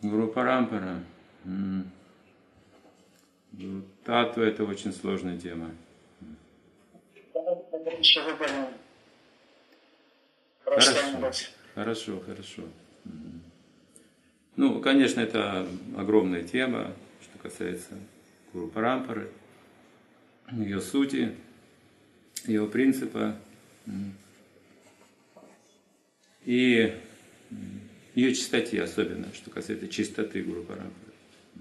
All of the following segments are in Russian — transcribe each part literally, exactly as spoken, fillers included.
Гуру Парампара. Татва — это очень сложная тема. Хорошо, хорошо, хорошо. Ну, конечно, это огромная тема, что касается Гуру Парампары, ее сути, ее принципа и ее чистоте, особенно, что касается чистоты Гуру Парампары.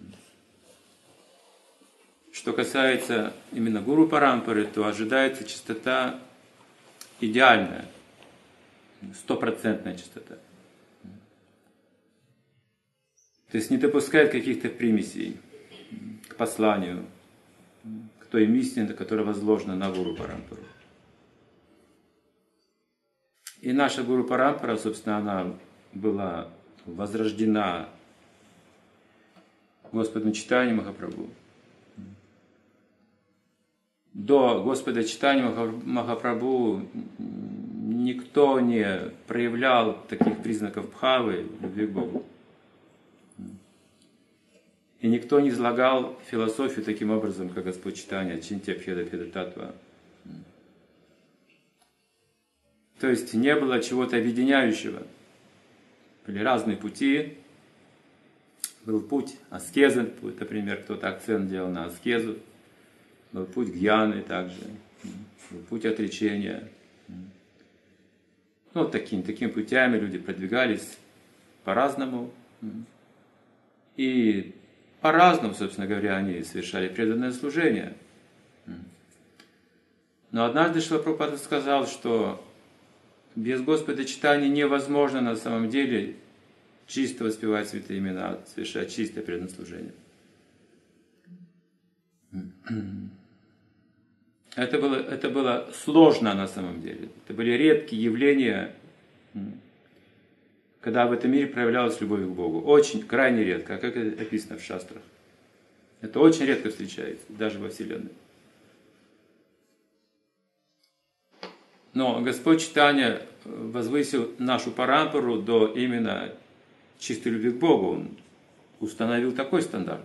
Что касается именно Гуру Парампары, то ожидается чистота идеальная, стопроцентная чистота. То есть не допускает каких-то примесей к посланию, к той истине, которая возложена на Гуру Парампару. И наша Гуру Парампара, собственно, она была возрождена Господом Чайтаньей Махапрабху. До Господа Чайтаньи Махапрабху никто не проявлял таких признаков бхавы, любви к Богу. И никто не излагал философию таким образом, как Господь Чайтанья, Чинтя Бхеда Бхеда Татва. То есть не было чего-то объединяющего. Были разные пути. Был путь аскезы, например, кто-то акцент делал на аскезу. Был путь гьяны также. Был путь отречения. Ну, такими, такими путями люди продвигались по-разному. И по-разному, собственно говоря, они совершали преданное служение. Но однажды Шрила Прабхупада сказал, что без Господа Чайтаньи невозможно на самом деле чисто воспевать святые имена, совершать чистое преданное служение. Это было, это было сложно на самом деле. Это были редкие явления, когда в этом мире проявлялась любовь к Богу. Очень, крайне редко, как это описано в шастрах. Это очень редко встречается, даже во Вселенной. Но Господь Чайтанья возвысил нашу парампару до именно чистой любви к Богу. Он установил такой стандарт.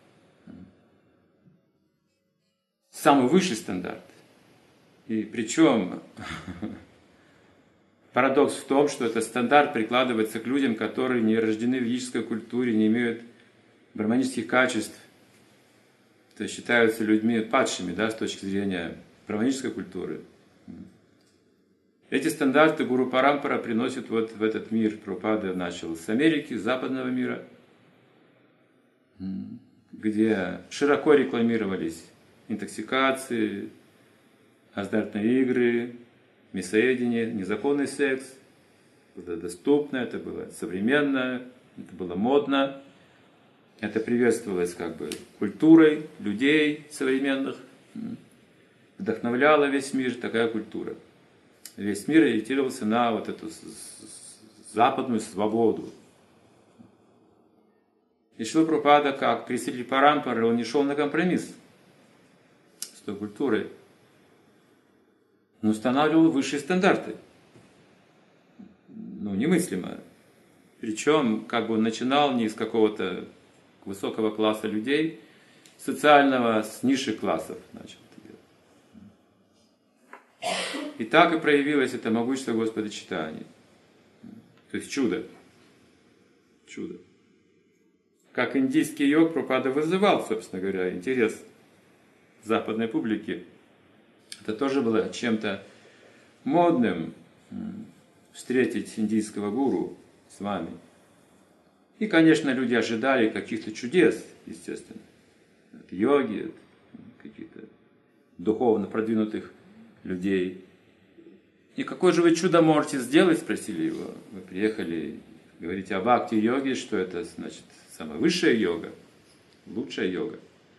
Самый высший стандарт. И причем парадокс в том, что этот стандарт прикладывается к людям, которые не рождены в ведической культуре, не имеют браманических качеств, то есть считаются людьми падшими, да, с точки зрения браманической культуры. Эти стандарты Гуру Парампара приносит вот в этот мир. Прабхупада начал с Америки, с западного мира, где широко рекламировались интоксикации, азартные игры, мясоедение, незаконный секс. Это было доступно, это было современно, это было модно. Это приветствовалось как бы культурой людей современных. Вдохновляла весь мир такая культура. Весь мир ориентировался на вот эту западную свободу. И Шрила Прабхупада, как представитель Парампары, он не шел на компромисс с той культурой, но устанавливал высшие стандарты. Ну, немыслимо. Причем, как бы он начинал не из какого-то высокого класса людей, социального, с низших классов начал. И так и проявилось это могущество Господа Чайтаньи. То есть чудо. Чудо. Как индийский йог, Прабхупада вызывал, собственно говоря, интерес западной публики. Это тоже было чем-то модным встретить индийского гуру с вами. И, конечно, люди ожидали каких-то чудес, естественно. От йоги, от каких-то духовно продвинутых людей. И какое же вы чудо можете сделать, спросили его. Вы приехали, говорите о бхакти-йоге, что это значит самая высшая йога, лучшая йога.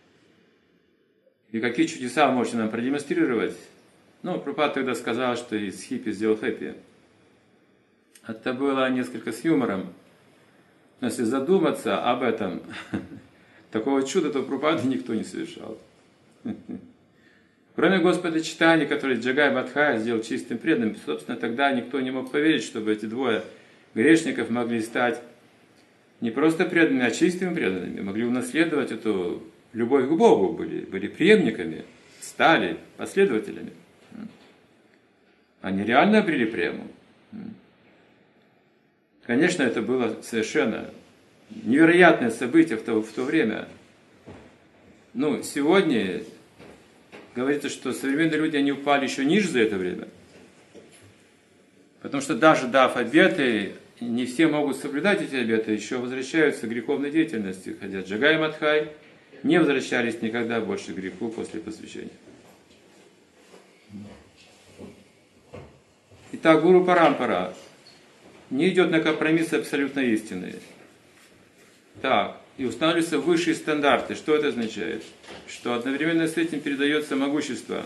И какие чудеса вы можете нам продемонстрировать? Ну, Прабхупада тогда сказал, что из хиппи сделал хэппи. Это было несколько с юмором. Но если задуматься об этом, такого чуда, то Прабхупада никто не совершал. Кроме Господа Чайтаньи, который Джагай Бадхая сделал чистым преданным, собственно, тогда никто не мог поверить, чтобы эти двое грешников могли стать не просто преданными, а чистыми преданными, могли унаследовать эту любовь к Богу, были, были преемниками, стали последователями. Они реально обрели прему. Конечно, это было совершенно невероятное событие в то, в то время. Ну, сегодня говорится, что современные люди, они упали еще ниже за это время. Потому что даже дав обеты, не все могут соблюдать эти обеты, еще возвращаются к греховной деятельности. Хотя Джагай и Мадхай не возвращались никогда больше к греху после посвящения. Итак, Гуру Парампара не идет на компромиссы абсолютной истины. Так, и устанавливаются высшие стандарты. Что это означает? Что одновременно с этим передается могущество.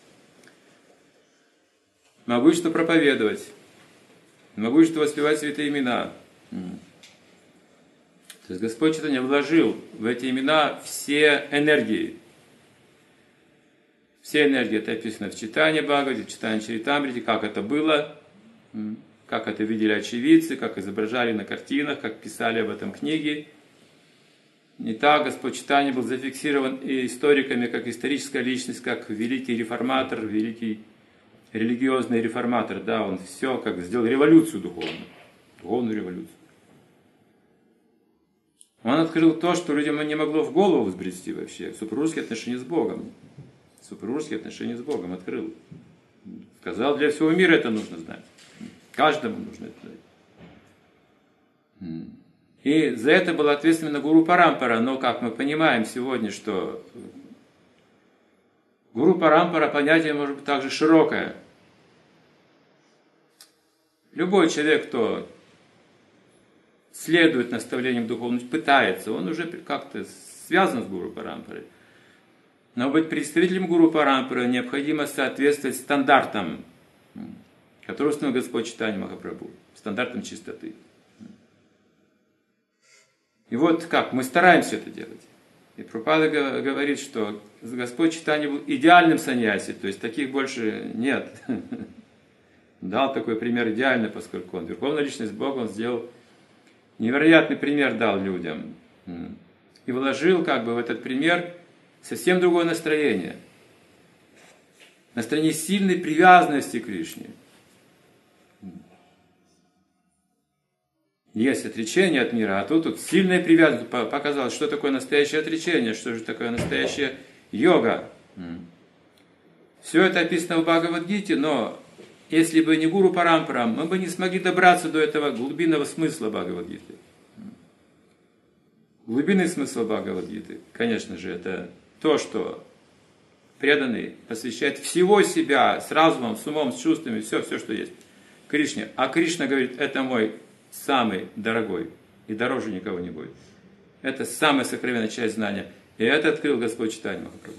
Могущество проповедовать. Могущество воспевать святые имена. То есть Господь Чайтанья вложил в эти имена все энергии. Все энергии, это описано в Чайтанья Бхагавате, в Чайтанья Чаритамрите, как это было, как это видели очевидцы, как изображали на картинах, как писали об этом книги. И так Господь Чайтанья был зафиксирован и историками, как историческая личность, как великий реформатор, великий религиозный реформатор. Да, он все как сделал революцию духовную, духовную революцию. Он открыл то, что людям не могло в голову взбрести вообще, супружеские отношения с Богом. Супружеские отношения с Богом открыл. Сказал, для всего мира это нужно знать. Каждому нужно это знать. И за это была ответственна Гуру Парампара. Но, как мы понимаем сегодня, что Гуру Парампара понятие может быть также широкое. Любой человек, кто следует наставлениям духовности, пытается, он уже как-то связан с Гуру Парампарой. Но быть представителем Гуру Парампары необходимо соответствовать стандартам, которые установил Господь Чайтанья Махапрабху, стандартам чистоты. И вот как, мы стараемся это делать. И Прабхупада говорит, что Господь Чайтанья был идеальным саньяси, то есть таких больше нет. Дал такой пример идеальный, поскольку он верховная личность Бога, он сделал невероятный пример, дал людям. И вложил как бы в этот пример совсем другое настроение. Настроение сильной привязанности к Кришне. Есть отречение от мира, а тут, тут сильная привязанность. Показалось, что такое настоящее отречение, что же такое настоящая йога. Все это описано в Бхагавад-гите, но если бы не Гуру Парампара, мы бы не смогли добраться до этого глубинного смысла Бхагавад-гиты. Глубинный смысл Бхагавад-гиты, конечно же, это то, что преданный посвящает всего себя с разумом, с умом, с чувствами, все, все, что есть, Кришне. А Кришна говорит, это мой самый дорогой, и дороже никого не будет. Это самая сокровенная часть знания. И это открыл Господь Чайтанья Махапрабху.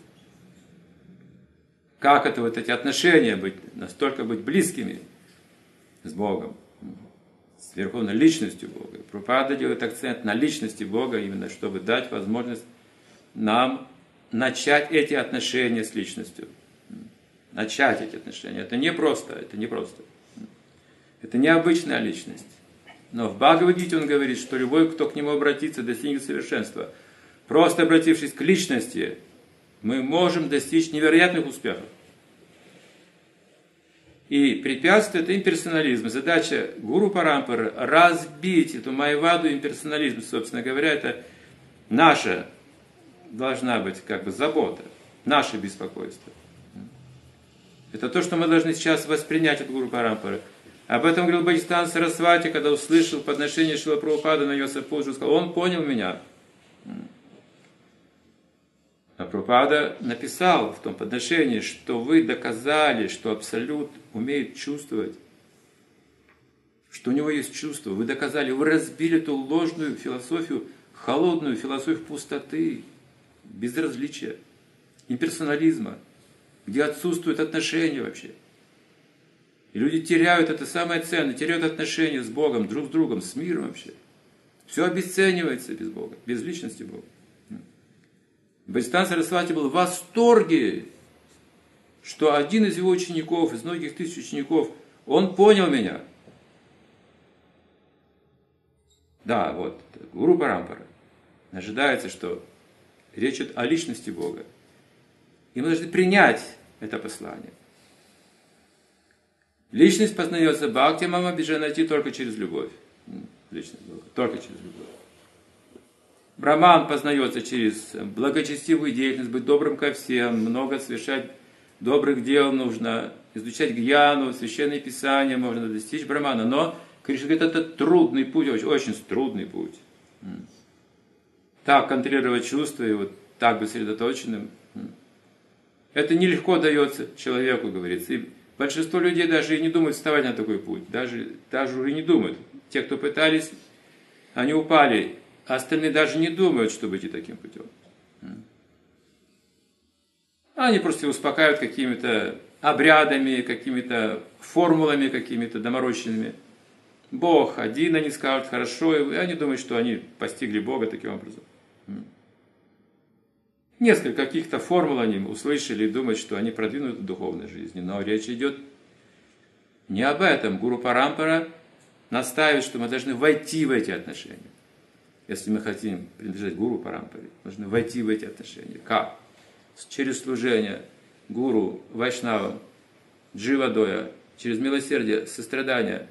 Как это вот эти отношения быть, настолько быть близкими с Богом, с верховной личностью Бога. Прабхупада делает акцент на личности Бога, именно чтобы дать возможность нам начать эти отношения с личностью. Начать эти отношения. Это не просто, это не просто. Это необычная личность. Но в Бхагавад-гите он говорит, что любой, кто к нему обратится, достигнет совершенства. Просто обратившись к личности, мы можем достичь невероятных успехов. И препятствие – это имперсонализм. Задача Гуру Парампары – разбить эту майваду имперсонализм, собственно говоря, это наша должна быть как бы забота, наше беспокойство. Это то, что мы должны сейчас воспринять от Гуру Парампары. Об этом говорил Бхактисиданта Сарасвати, когда услышал подношение Шрила Прабхупады на Йоса Пуджу, сказал, он понял меня. А Прабхупада написал в том подношении, что вы доказали, что Абсолют умеет чувствовать, что у него есть чувство. Вы доказали, вы разбили эту ложную философию, холодную философию пустоты, безразличия, имперсонализма, где отсутствует отношения вообще. И люди теряют это самое ценное, теряют отношения с Богом, друг с другом, с миром вообще. Все обесценивается без Бога, без личности Бога. Бхактисиданта Сарасвати был в восторге, что один из его учеников, из многих тысяч учеников, он понял меня. Да, вот, Гуру Парампара, ожидается, что речь идет о личности Бога. И мы должны принять это послание. Личность познается бхакти мама биджанати только через любовь. Личность Бога, только через любовь. Браман познается через благочестивую деятельность, быть добрым ко всем, много совершать добрых дел нужно, изучать гьяну, священные писания, можно достичь брамана. Но Кришна говорит, это трудный путь, очень, очень трудный путь. Так контролировать чувства и вот так быть сосредоточенным. Это нелегко дается человеку, говорится. И большинство людей даже и не думают вставать на такой путь. Даже, даже уже не думают. Те, кто пытались, они упали. А остальные даже не думают, чтобы идти таким путем. Они просто успокаивают какими-то обрядами, какими-то формулами, какими-то доморощенными. Бог один, они скажут, хорошо, и они думают, что они постигли Бога таким образом. Несколько каких-то формул они услышали и думают, что они продвинуты в духовной жизни. Но речь идет не об этом. Гуру Парампара настаивает, что мы должны войти в эти отношения. Если мы хотим принадлежать Гуру Парампаре, мы должны войти в эти отношения. Как? Через служение Гуру, Вайшнавам, Дживадоя, через милосердие, сострадание,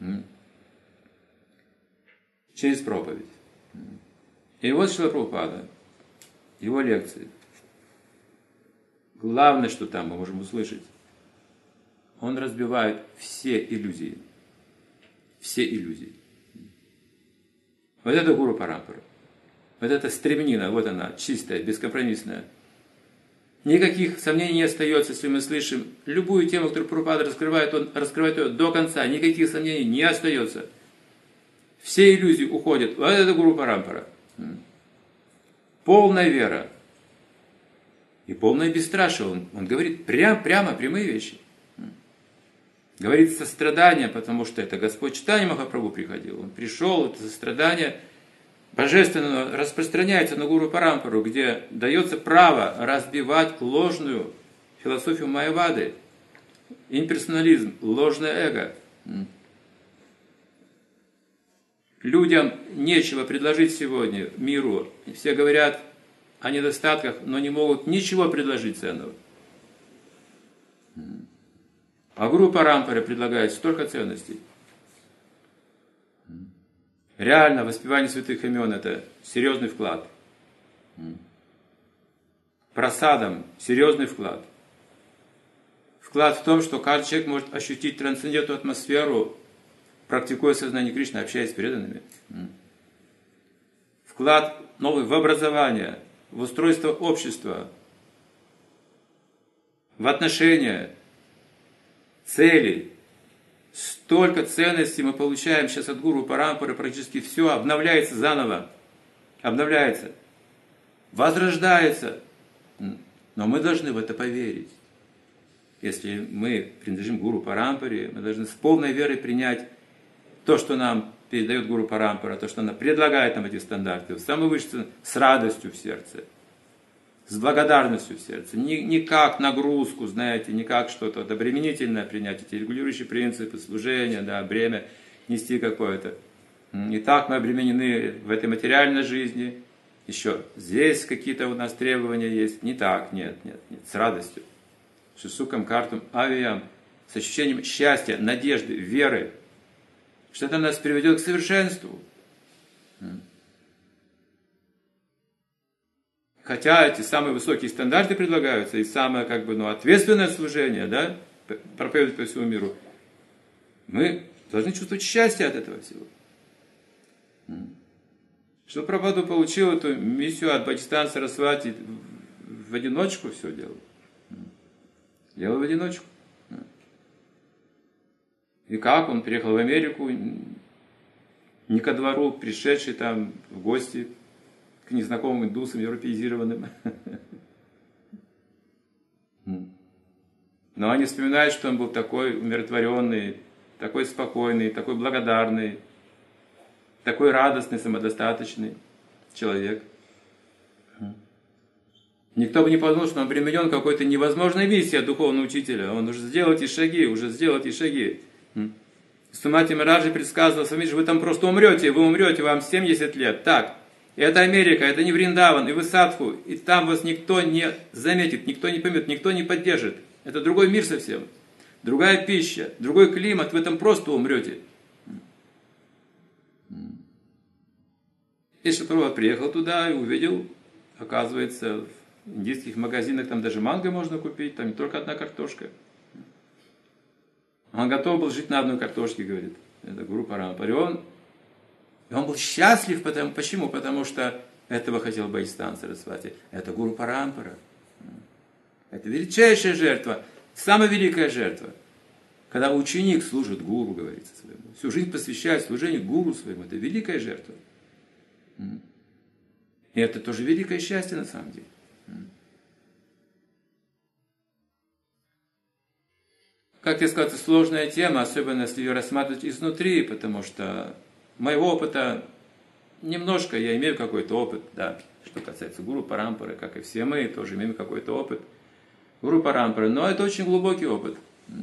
через проповедь. И вот Шрила Прабхупада, его лекции. Главное, что там мы можем услышать, он разбивает все иллюзии. Все иллюзии. Вот это Гуру Парампара. Вот это стремнина, вот она, чистая, бескомпромиссная. Никаких сомнений не остается, если мы слышим любую тему, которую Прабхупада раскрывает, он раскрывает ее до конца. Никаких сомнений не остается. Все иллюзии уходят. Вот это Гуру Парампара. Полная вера. И полное бесстрашие. Он, он говорит прям, прямо прямые вещи. Говорит сострадание, потому что это Господь Чайтанья Махапрабху приходил. Он пришел, это сострадание божественно распространяется на Гуру Парампару, где дается право разбивать ложную философию Майявады, имперсонализм, ложное эго. Людям нечего предложить сегодня миру. Все говорят о недостатках, но не могут ничего предложить ценного. А Гуру Парампара предлагает столько ценностей. Реально, воспевание святых имен – это серьезный вклад. Прасадам – серьезный вклад. Вклад в том, что каждый человек может ощутить трансцендентную атмосферу, практикуя сознание Кришны, общаясь с преданными. Вклад новый в образование, в устройство общества, в отношения, цели. Столько ценностей мы получаем сейчас от Гуру Парампары, практически все обновляется заново, обновляется, возрождается. Но мы должны в это поверить. Если мы принадлежим Гуру Парампаре, мы должны с полной верой принять то, что нам передает Гуру Парампара, то, что она предлагает нам эти стандарты, в самой высшей, с радостью в сердце, с благодарностью в сердце, не, не как нагрузку, знаете, не как что-то вот обременительное принять, эти регулирующие принципы служения, да, бремя нести какое-то. И так мы обременены в этой материальной жизни, еще здесь какие-то у нас требования есть, не так, нет, нет, нет, с радостью, шисукам, картум, авиам, с ощущением счастья, надежды, веры, что это нас приведет к совершенству. Хотя эти самые высокие стандарты предлагаются, и самое как бы, ну, ответственное служение, да, проповедовать по всему миру, мы должны чувствовать счастье от этого всего. Что Прабхупада получил эту миссию от Бхактисиддханта Сарасвати в одиночку все делал. Делал в одиночку. И как он приехал в Америку, не ко двору, пришедший там в гости к незнакомым индусам, европеизированным. Но они вспоминают, что он был такой умиротворенный, такой спокойный, такой благодарный, такой радостный, самодостаточный человек. Никто бы не подумал, что он обременен какой-то невозможной миссией от духовного учителя. Он уже сделал эти шаги, уже сделал эти шаги. Сумати Махараджи предсказывал, смотрите, вы там просто умрете, вы умрете, вам семьдесят лет. Так, это Америка, это не Вриндаван, и вы садху, и там вас никто не заметит, никто не поймет, никто не поддержит. Это другой мир совсем, другая пища, другой климат, вы там просто умрете. И Шилпрабхупада приехал туда и увидел, оказывается, в индийских магазинах там даже манго можно купить, там не только одна картошка. Он готов был жить на одной картошке, говорит. Это Гуру Парампара. И он, и он был счастлив, потому, почему? Потому что этого хотел Бхаистан Сарасвати. Это Гуру Парампара. Это величайшая жертва, самая великая жертва. Когда ученик служит гуру, говорится своему, всю жизнь посвящает служению гуру своему, это великая жертва. И это тоже великое счастье на самом деле. Как я сказал, это сложная тема, особенно если ее рассматривать изнутри, потому что моего опыта немножко, я имею какой-то опыт, да, что касается Гуру Парампары, как и все мы, тоже имеем какой-то опыт Гуру Парампары, но это очень глубокий опыт.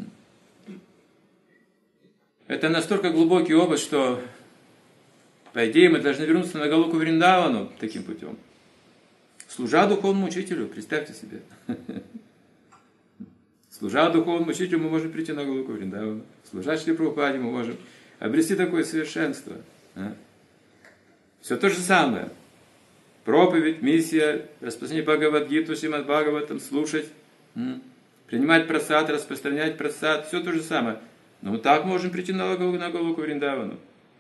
Это настолько глубокий опыт, что, по идее, мы должны вернуться на Галоку Вриндавану таким путем. Служа духовному учителю, представьте себе. Служа духовному учителю, мы можем прийти на Галоку Вриндавану. Служа Шри Прабхупаде, мы можем обрести такое совершенство. А? Все то же самое. Проповедь, миссия, распространение Бхагавад-гиту, Шримад Бхагаватам, слушать, м? принимать прасад, распространять прасад, все то же самое. Но мы так можем прийти на Галоку Вриндавану.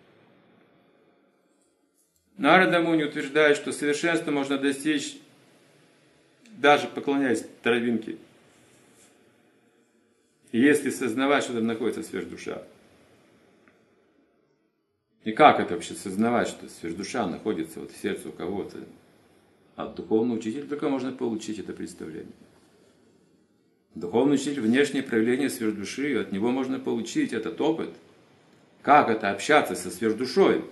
Нарада Муни утверждает, что совершенство можно достичь, даже поклоняясь травинке. Если сознавать, что там находится сверхдуша. И как это вообще сознавать, что сверхдуша находится вот в сердце у кого-то? От духовного учителя только можно получить это представление. Духовный учитель – внешнее проявление сверхдуши, и от него можно получить этот опыт. Как это общаться со сверхдушой?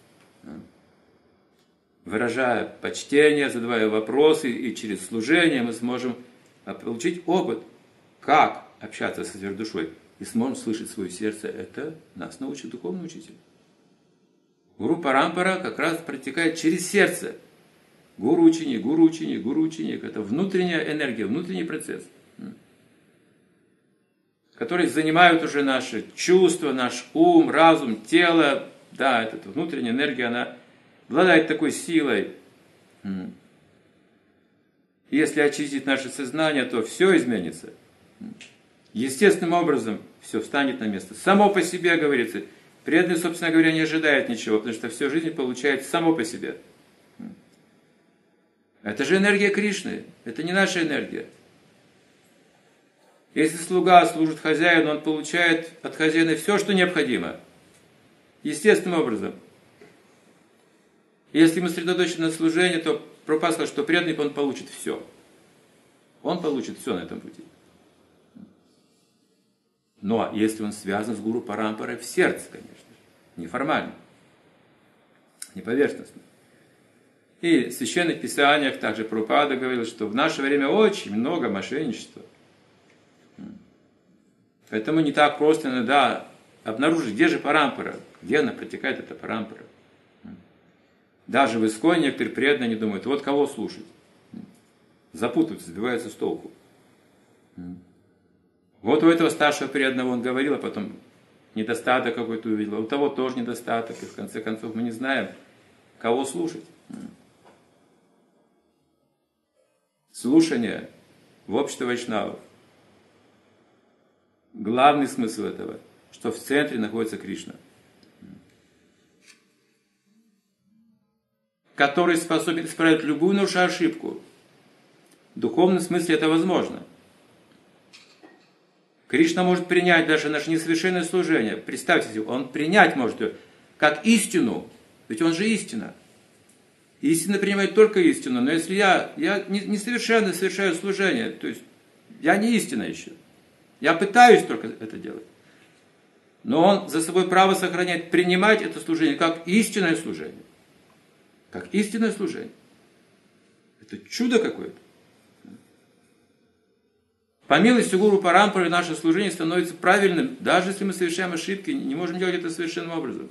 Выражая почтение, задавая вопросы, и через служение мы сможем получить опыт, как общаться со сверхдушой, и сможем слышать свое сердце. Это нас научит духовный учитель. Гуру Парампара как раз протекает через сердце. Гуру ученик, гуру ученик, гуру ученик. Это внутренняя энергия, внутренний процесс, который занимает уже наши чувства, наш ум, разум, тело. Да, эта внутренняя энергия, она обладает такой силой. Если очистить наше сознание, то все изменится. Естественным образом все встанет на место. Само по себе, говорится, преданный, собственно говоря, не ожидает ничего, потому что всю жизнь получает само по себе. Это же энергия Кришны, это не наша энергия. Если слуга служит хозяину, он получает от хозяина все, что необходимо. Естественным образом. Если мы сосредоточены на служении, то Прабхупада сказал, что преданный, он получит все. Он получит все на этом пути. Но если он связан с Гуру Парампарой в сердце, конечно же, неформально, не поверхностно. И в священных писаниях также Прабхупада говорил, что в наше время очень много мошенничества. Поэтому не так просто иногда обнаружить, где же Парампара, где она протекает, эта Парампара. Даже в Исконе некоторые преданные не думают, вот кого слушать. Запутываются, сбиваются с толку. Вот у этого старшего преданного он говорил, а потом недостаток какой-то увидел, а у того тоже недостаток, и в конце концов мы не знаем, кого слушать. Слушание в обществе вайшнавов. Главный смысл этого, что в центре находится Кришна, который способен исправить любую нашу ошибку. В духовном смысле это возможно. Кришна может принять даже наше несовершенное служение. Представьте себе, он принять может ее как истину, ведь он же истина. Истина принимает только истину, но если я, я несовершенно совершаю служение, то есть я не истина еще. Я пытаюсь только это делать. Но он за собой право сохраняет принимать это служение как истинное служение. Как истинное служение. Это чудо какое-то. По милости Гуру Парампары наше служение становится правильным, даже если мы совершаем ошибки, не можем делать это совершенным образом.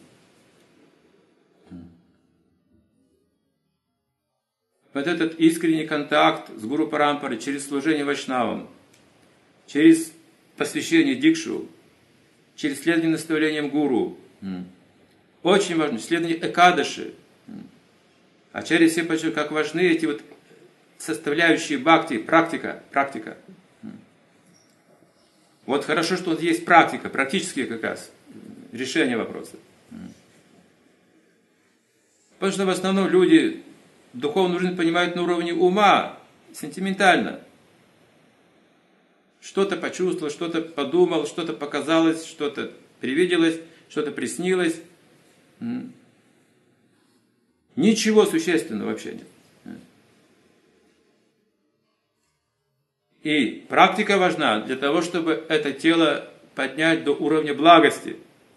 Вот этот искренний контакт с Гуру Парампарой через служение Вайшнавам, через посвящение Дикшу, через следование наставлениям Гуру, очень важно, следование Экадаши. А через все почему как важны эти вот составляющие бхакти, практика, практика. Вот хорошо, что вот есть практика, практические как раз решения вопроса. Потому что в основном люди духовную жизнь понимают на уровне ума, сентиментально. Что-то почувствовал, что-то подумал, что-то показалось, что-то привиделось, что-то приснилось. Ничего существенного вообще нет. И практика важна для того, чтобы это тело поднять до уровня благости.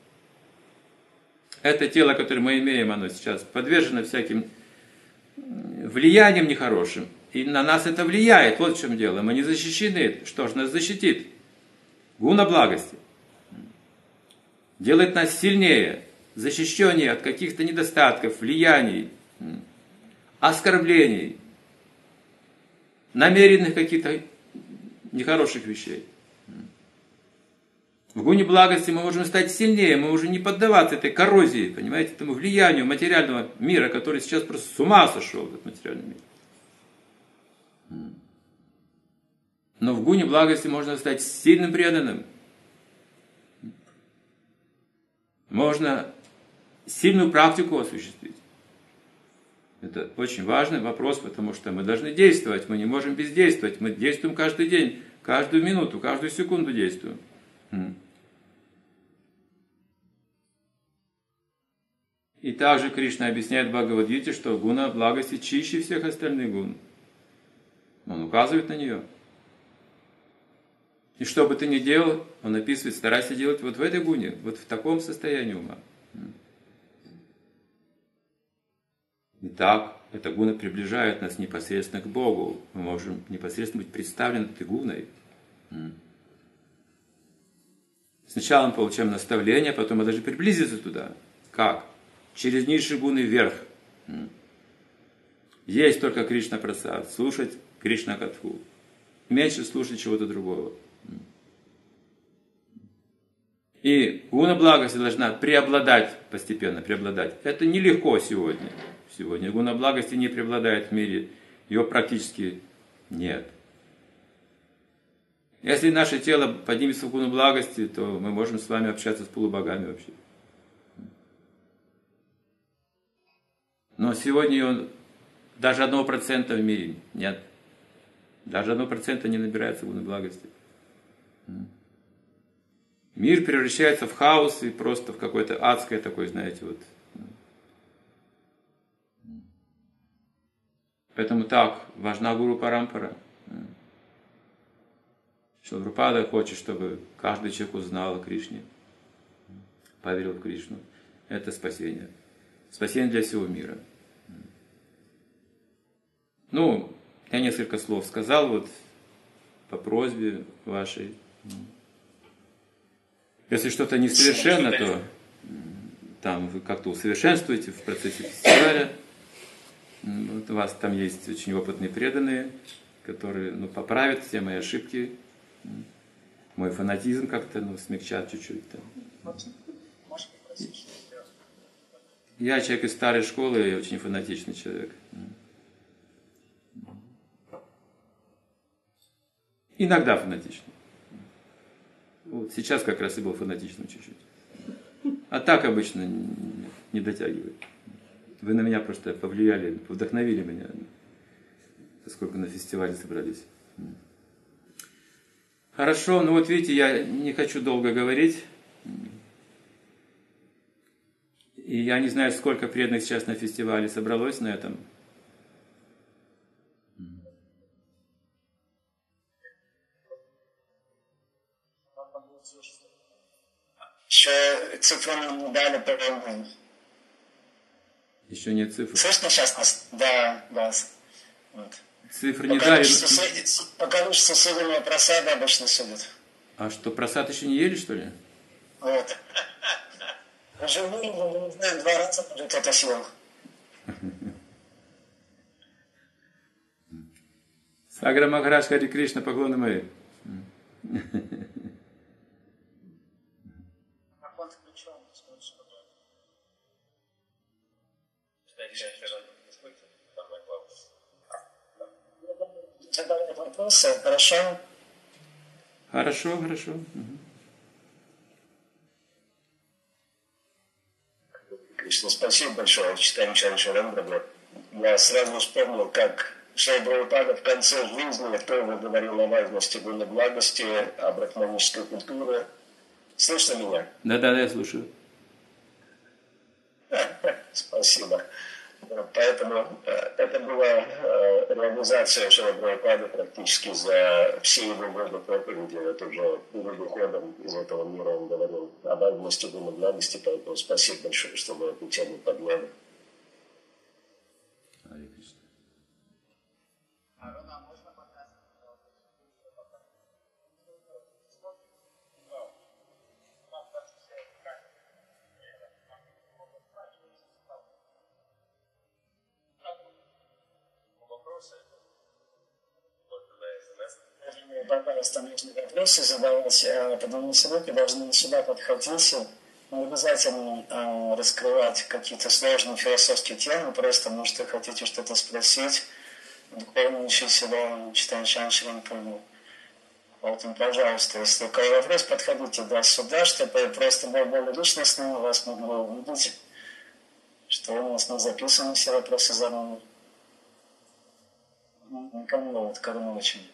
Это тело, которое мы имеем, оно сейчас подвержено всяким влияниям нехорошим. И на нас это влияет. Вот в чем дело. Мы не защищены. Что ж нас защитит? Гуна благости. Делает нас сильнее, защищеннее от каких-то недостатков, влияний, оскорблений, намеренных каких-то нехороших вещей. В гуне благости мы можем стать сильнее, мы можем не поддаваться этой коррозии, понимаете, этому влиянию материального мира, который сейчас просто с ума сошел, этот материальный мир. Но в гуне благости можно стать сильным преданным. Можно сильную практику осуществить. Это очень важный вопрос, потому что мы должны действовать, мы не можем бездействовать. Мы действуем каждый день, каждую минуту, каждую секунду действуем. И также Кришна объясняет в Бхагавад-гите, что гуна благости чище всех остальных гун. Он указывает на нее. И что бы ты ни делал, он описывает, старайся делать вот в этой гуне, вот в таком состоянии ума. Итак, эта гуна приближает нас непосредственно к Богу. Мы можем непосредственно быть представлены этой гуной. Сначала мы получаем наставление, потом мы должны приблизиться туда. Как? Через низшие гуны вверх. Есть только Кришна Прасад. Слушать Кришна Катху. Меньше слушать чего-то другого. И гуна благости должна преобладать постепенно, преобладать. Это нелегко сегодня. Сегодня гуна благости не преобладает в мире. Ее практически нет. Если наше тело поднимется в гуну благости, то мы можем с вами общаться с полубогами вообще. Но сегодня он даже одного процента в мире нет. Даже одного процента не набирается гуны благости. Мир превращается в хаос и просто в какое-то адское такое, знаете, вот. Поэтому так важна Гуру Парампара. Шилапрапада хочет, чтобы каждый человек узнал о Кришне, поверил в Кришну. Это спасение. Спасение для всего мира. Ну, я несколько слов сказал вот по просьбе вашей. Если что-то несовершенно, то там вы как-то усовершенствуете в процессе фестиваля. Вот у вас там есть очень опытные преданные, которые ну, поправят все мои ошибки. Мой фанатизм как-то ну, смягчат чуть-чуть. Там. Я человек из старой школы, я очень фанатичный человек. Иногда фанатичный. Вот сейчас как раз и был фанатичным чуть-чуть. А так обычно не дотягивает. Вы на меня просто повлияли, вдохновили меня, поскольку на фестивале собрались. Хорошо, ну вот видите, я не хочу долго говорить. И я не знаю, сколько преданных сейчас на фестивале собралось на этом. Еще цифру нам не дали полную. Еще нет цифр. Слышно сейчас нас? Да, да. Вот. Цифр По не дали. количеству, среди- по количеству съеденного просада обычно судят. А что, просад еще не ели, что ли? Вот. Уже вылезли, не знаю, два раза уже кто-то съел. Сагра Махарадж, Хари Кришна, поклоны мои. Задавать вопросы, хорошо? Хорошо, хорошо. Мгм. Кришна, спасибо большое. Читаем Чанчарандра. Я сразу вспомнил, как Шри Прабхупада в конце жизни тоже говорил о важности гуна благости, о брахманической культуре. Слышно меня? Да-да-да, я слушаю. Спасибо. Поэтому э, это была э, реализация Шри Прабхупады практически за все его годы проповеди. Это уже перед уходом из этого мира он говорил о важности гуна благости. Поэтому спасибо большое, что вы эту тему подняли. Хари Кришна. Пожалуйста, нужно вопросы задавать, э, поднимите руки, должны сюда подходить. Не обязательно э, раскрывать какие-то сложные философские темы, просто, может, вы хотите что-то спросить, духовно ищи себя, читаем Шаншринпу. Поэтому, пожалуйста, если у кого вопрос, подходите до сюда, чтобы просто был более личностным, вас могло увидеть, что у нас не записаны все вопросы заранее. Никому вот кому очень.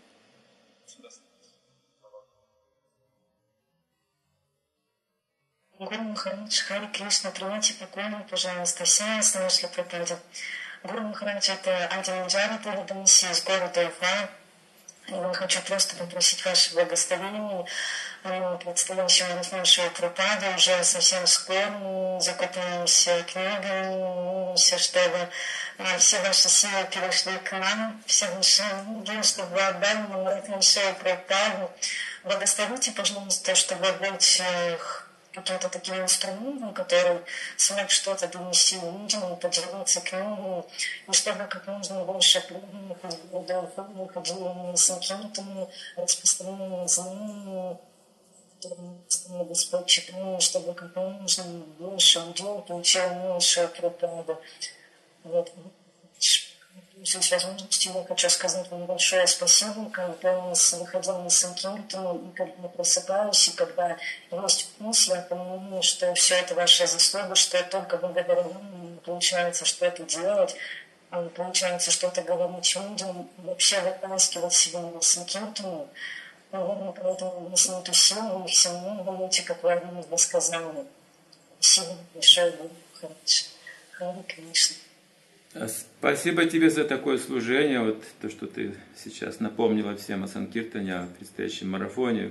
Гуру Махарадж, Хари Кришна, примите поклоны, пожалуйста, всем слышали пропаде. Гуру Махарадж — это Андиманджари, переданный из города Уфа. И я хочу просто попросить ваше благословение на предстоящем марафоншего пропаде. Уже совсем скоро мы закупаемся книгами, молимся, чтобы а, все ваши силы перешли к нам, все ваши энергии, чтобы вы отдали на марафоншего пропаду. Благословите, пожалуйста, чтобы быть каким-то таким инструментом, который смог что-то донести людям, поделиться книгой, и чтобы как можно больше преданных из города Уфы выходили на санкиртаны, распространяли знания, которые Господь читал, чтобы как можно больше людей получило меньше пропада. Вот. Пользуясь возможностью, я хочу сказать вам большое спасибо, когда я выходила на санкиртану, и когда я просыпаюсь, и когда есть вкус, я понимаю, что все это ваша заслуга, что только благодаря вам получается что-то делать, получается что-то говорить людям, вообще вытаскивать себя на санкиртану. Наверное, поэтому у вас нету силы, и все равно даете, как вы однажды сказали. Спасибо большое, хорошо. Хари Кришна. Спасибо тебе за такое служение, вот то, что ты сейчас напомнила всем о Санкиртане, о предстоящем марафоне.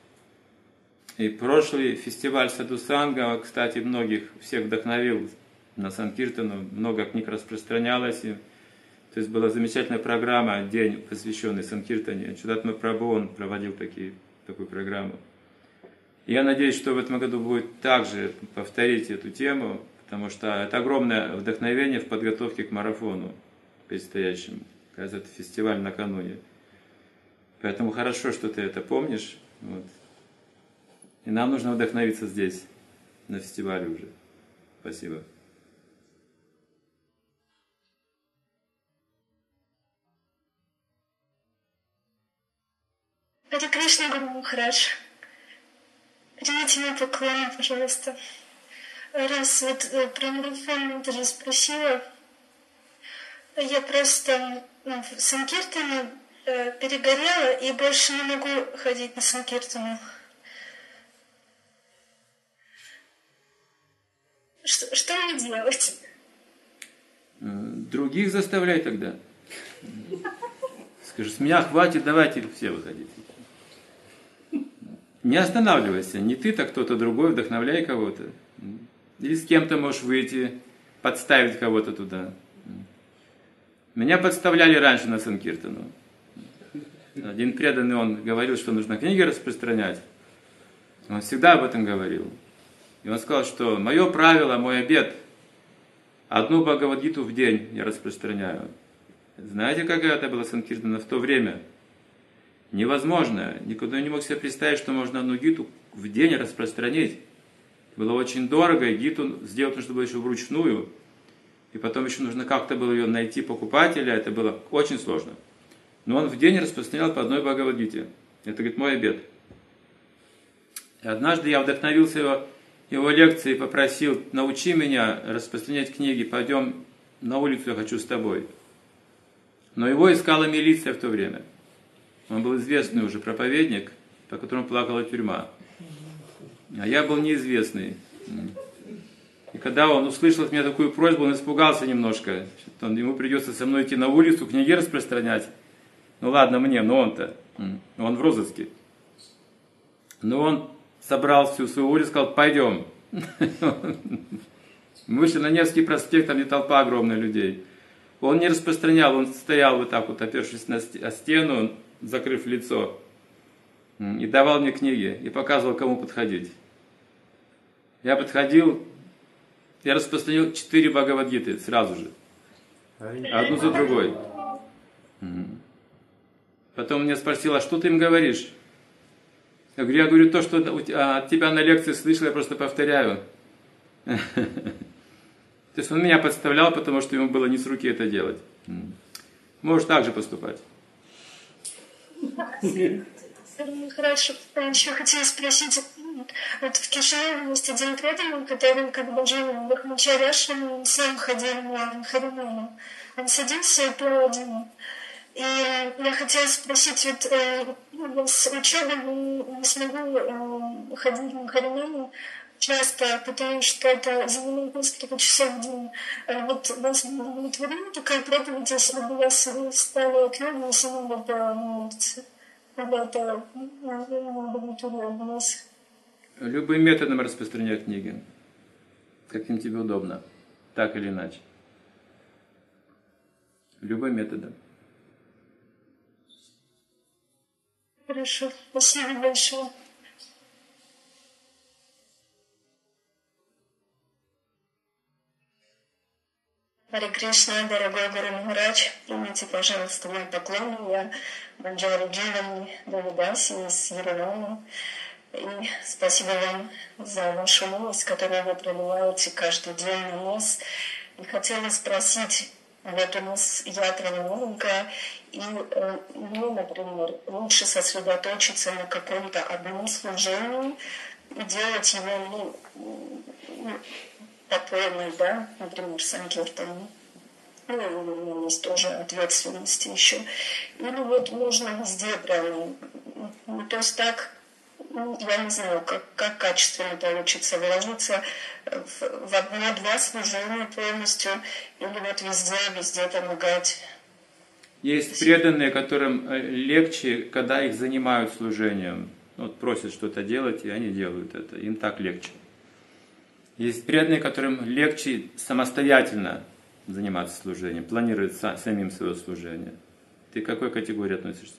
И прошлый фестиваль Садхусанга, кстати, многих, всех вдохновил на Санкиртану, много книг распространялось. И, то есть была замечательная программа, день, посвященный Санкиртане. Чудатма Прабху, он проводил такие, такую программу. Я надеюсь, что в этом году будет также повторить эту тему, потому что это огромное вдохновение в подготовке к марафону предстоящему, как раз это фестиваль накануне. Поэтому хорошо, что ты это помнишь. Вот. И нам нужно вдохновиться здесь, на фестивале уже. Спасибо. Хари Кришна, Гуру Махарадж. Примите мне поклоны, пожалуйста. Раз вот э, про марафон ты же спросила, я просто ну, в Санкиртане э, перегорела и больше не могу ходить на Санкиртану. Что, что мне делать? Других заставляй тогда. Скажи, с меня хватит, давайте все выходите. Не останавливайся, не ты, так кто-то другой, вдохновляй кого-то. Или с кем-то можешь выйти, подставить кого-то туда. Меня подставляли раньше на Санкиртану. Один преданный, он говорил, что нужно книги распространять. Он всегда об этом говорил. И он сказал, что мое правило, мой обет, одну Бхагавад-гиту в день я распространяю. Знаете, какая это была Санкиртана в то время? Невозможно. Никто не мог себе представить, что можно одну гиту в день распространить. Было очень дорого, и гиту сделать нужно было еще вручную. И потом еще нужно как-то было ее найти покупателя. Это было очень сложно. Но он в день распространял по одной Бхагавад-гите. Это, говорит, мой обет. И однажды я вдохновился его, его лекцией и попросил: научи меня распространять книги, пойдем на улицу, я хочу с тобой. Но его искала милиция в то время. Он был известный уже проповедник, по которому плакала тюрьма. А я был неизвестный. И когда он услышал от меня такую просьбу, он испугался немножко. Что он, ему придется со мной идти на улицу, книги распространять. Ну ладно мне, но он-то, он в розыске. Но он собрал всю свою улицу, сказал: пойдем. Мы вышли на Невский проспект, там не толпа огромная людей. Он не распространял, он стоял вот так вот, опершись на стену, закрыв лицо. И давал мне книги, и показывал, кому подходить. Я подходил, я распространил четыре Бхагавад-гиты сразу же. Одну за другой. Потом меня спросил: а что ты им говоришь? Я говорю, я говорю то, что от тебя на лекции слышал, я просто повторяю. То есть он меня подставлял, потому что ему было не с руки это делать. Можешь так же поступать. Хорошо. Я еще хотела спросить, вот в Кишиневе есть один преданный, который как бы жил в Бахмачаряшине, он сам ходил на Хариману. Он садился и пел один. И я хотела спросить, вот э, с учебы не смогу э, ходить на Хариману часто, потому что это занимает несколько часов в день. Э, вот вас удовлетворила такая проповедь, если бы я ставила книгу и сама бы пела на улице? Это удовлетворило. Любым методом распространяй книги, каким тебе удобно, так или иначе. Любым методом. Хорошо, спасибо большое. Харе Кришна, дорогой Гуру Махарадж, примите, пожалуйста, мой поклон. Я Манджари Дживани Давидаси из Еревана. И спасибо вам за вашу милость, которую вы проливаете каждый день на нас. И хотела спросить, вот у нас ятра новенькая, и э, мне, например, лучше сосредоточиться на каком-то одном служении и делать его, ну, по полной, да, например, Санкиртану. Ну, у меня есть тоже ответственности еще. Или вот нужно везде прямо, ну, то есть так, ну, я не знаю, как, как качественно получится вложиться в, в одно-два служения полностью, или вот везде, везде помогать. Есть преданные, которым легче, когда их занимают служением. Вот просят что-то делать, и они делают это. Им так легче. Есть преданные, которым легче самостоятельно заниматься служением, планируют самим свое служение. Ты к какой категории относишься?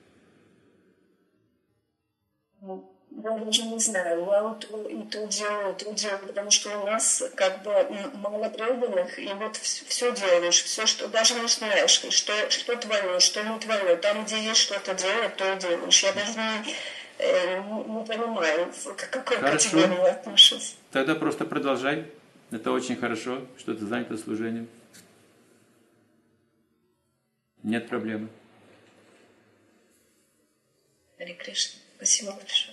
Я даже не знаю, я вот и то делаю, и то делаю, потому что у нас как бы мало преданных, и вот все делаешь, все, что даже не знаешь, что, что твое, что не твое. Там, где есть что-то делать, то и делаешь. Я даже не, э, не понимаю, к какой Хорошо. категории я отношусь. Тогда просто продолжай. Это очень хорошо, что ты занята служением. Нет проблемы. Харе Кришна, спасибо большое.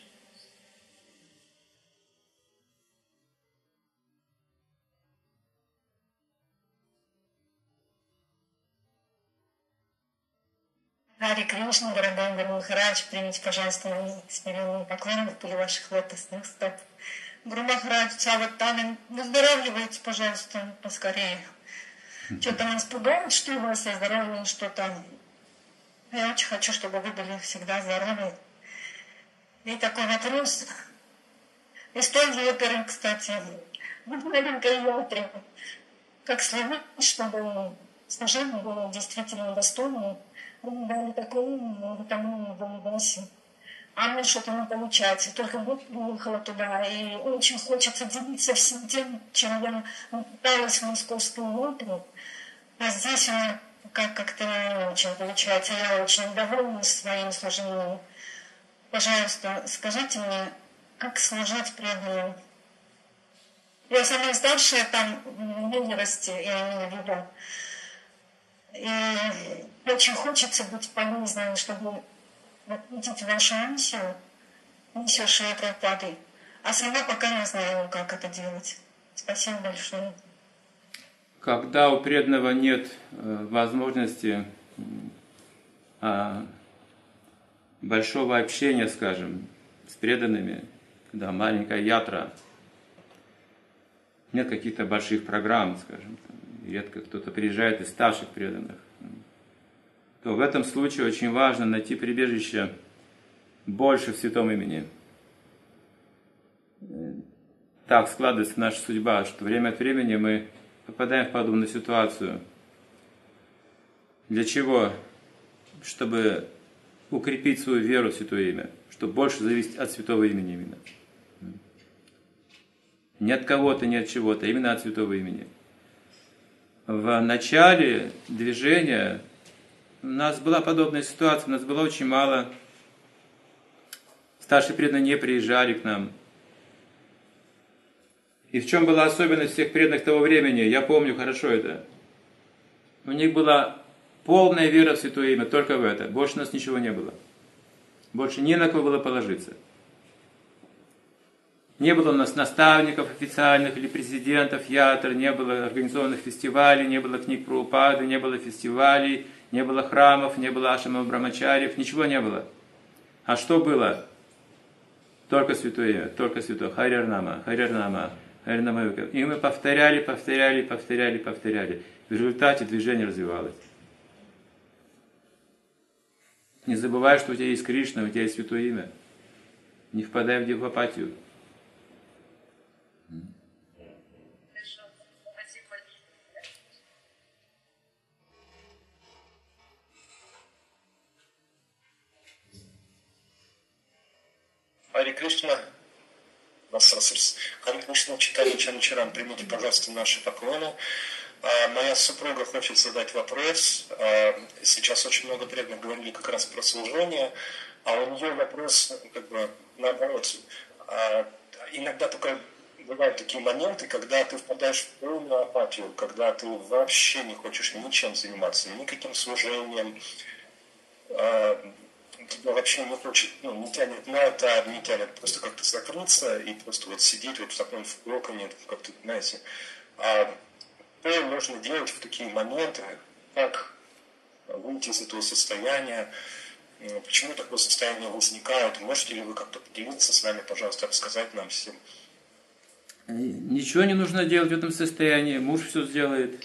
Харе Кришна, дорогой Гуру Махарадж, примите, пожалуйста, мои смиренные поклоны в пыле ваших лотосных стоп. Гуру Махарадж, Саватанин, выздоравливайте, пожалуйста, поскорее. Что-то нас пугает, что у вас со здоровьем, что-то. Я очень хочу, чтобы вы были всегда здоровы. И такой вопрос. Из той же оперы, кстати, в маленькой ятре. Как следить, чтобы служение было действительно достойным. Вы мне дали такое, потому в Донбассе. А мне что-то не получается. Только год приехала туда, и очень хочется делиться всем тем, чем я пыталась в московской опере. А здесь у меня как- как-то не очень получается. Я очень довольна своим служением. Пожалуйста, скажите мне, как служить преданным? Я самая старшая там в возрасте, я имею в виду. И очень хочется быть полезной, чтобы воплотить вашу миссию, миссию Шри Прабхупады. А сама пока не знаю, как это делать. Спасибо большое. Когда у преданного нет э, возможности э, большого общения, скажем, с преданными, когда маленькая ятра, нет каких-то больших программ, скажем, там, редко кто-то приезжает из старших преданных, то в этом случае очень важно найти прибежище больше в святом имени. Так складывается наша судьба, что время от времени мы попадаем в подобную ситуацию. Для чего? Чтобы укрепить свою веру в святое имя, чтобы больше зависеть от святого имени именно. Не от кого-то, не от чего-то, именно от святого имени. В начале движения у нас была подобная ситуация, у нас было очень мало. Старшие преданные не приезжали к нам. И в чем была особенность всех преданных того времени, я помню хорошо это. У них была полная вера в святое имя, только в это. Больше у нас ничего не было. Больше ни на кого было положиться. Не было у нас наставников официальных или президентов ятр, не было организованных фестивалей, не было книг Прабхупады, не было фестивалей, не было храмов, не было ашрамов брамачарьев, ничего не было. А что было? Только святое имя, только святое. Харирнама, Харирнама, Харирнама. И мы повторяли, повторяли, повторяли, повторяли. В результате движение развивалось. Не забывай, что у тебя есть Кришна, у тебя есть святое имя. Не впадай в девапатию. Хари Кришна, Хари Кришна, читали Чанчарам, примите, пожалуйста, наши поклоны. А, моя супруга хочет задать вопрос. А, сейчас очень много преданных говорили как раз про служение, а у нее вопрос как бы наоборот. А, иногда только бывают такие моменты, когда ты впадаешь в полную апатию, когда ты вообще не хочешь ничем заниматься, никаким служением. А, тебя вообще не хочет, ну, не тянет на это, не тянет просто как-то закрыться и просто вот сидеть вот в таком вкоконе, как-то, знаете. А что можно делать в такие моменты, как выйти из этого состояния, почему такое состояние возникает, можете ли вы как-то поделиться с нами, пожалуйста, рассказать нам всем? Ничего не нужно делать в этом состоянии, муж все сделает.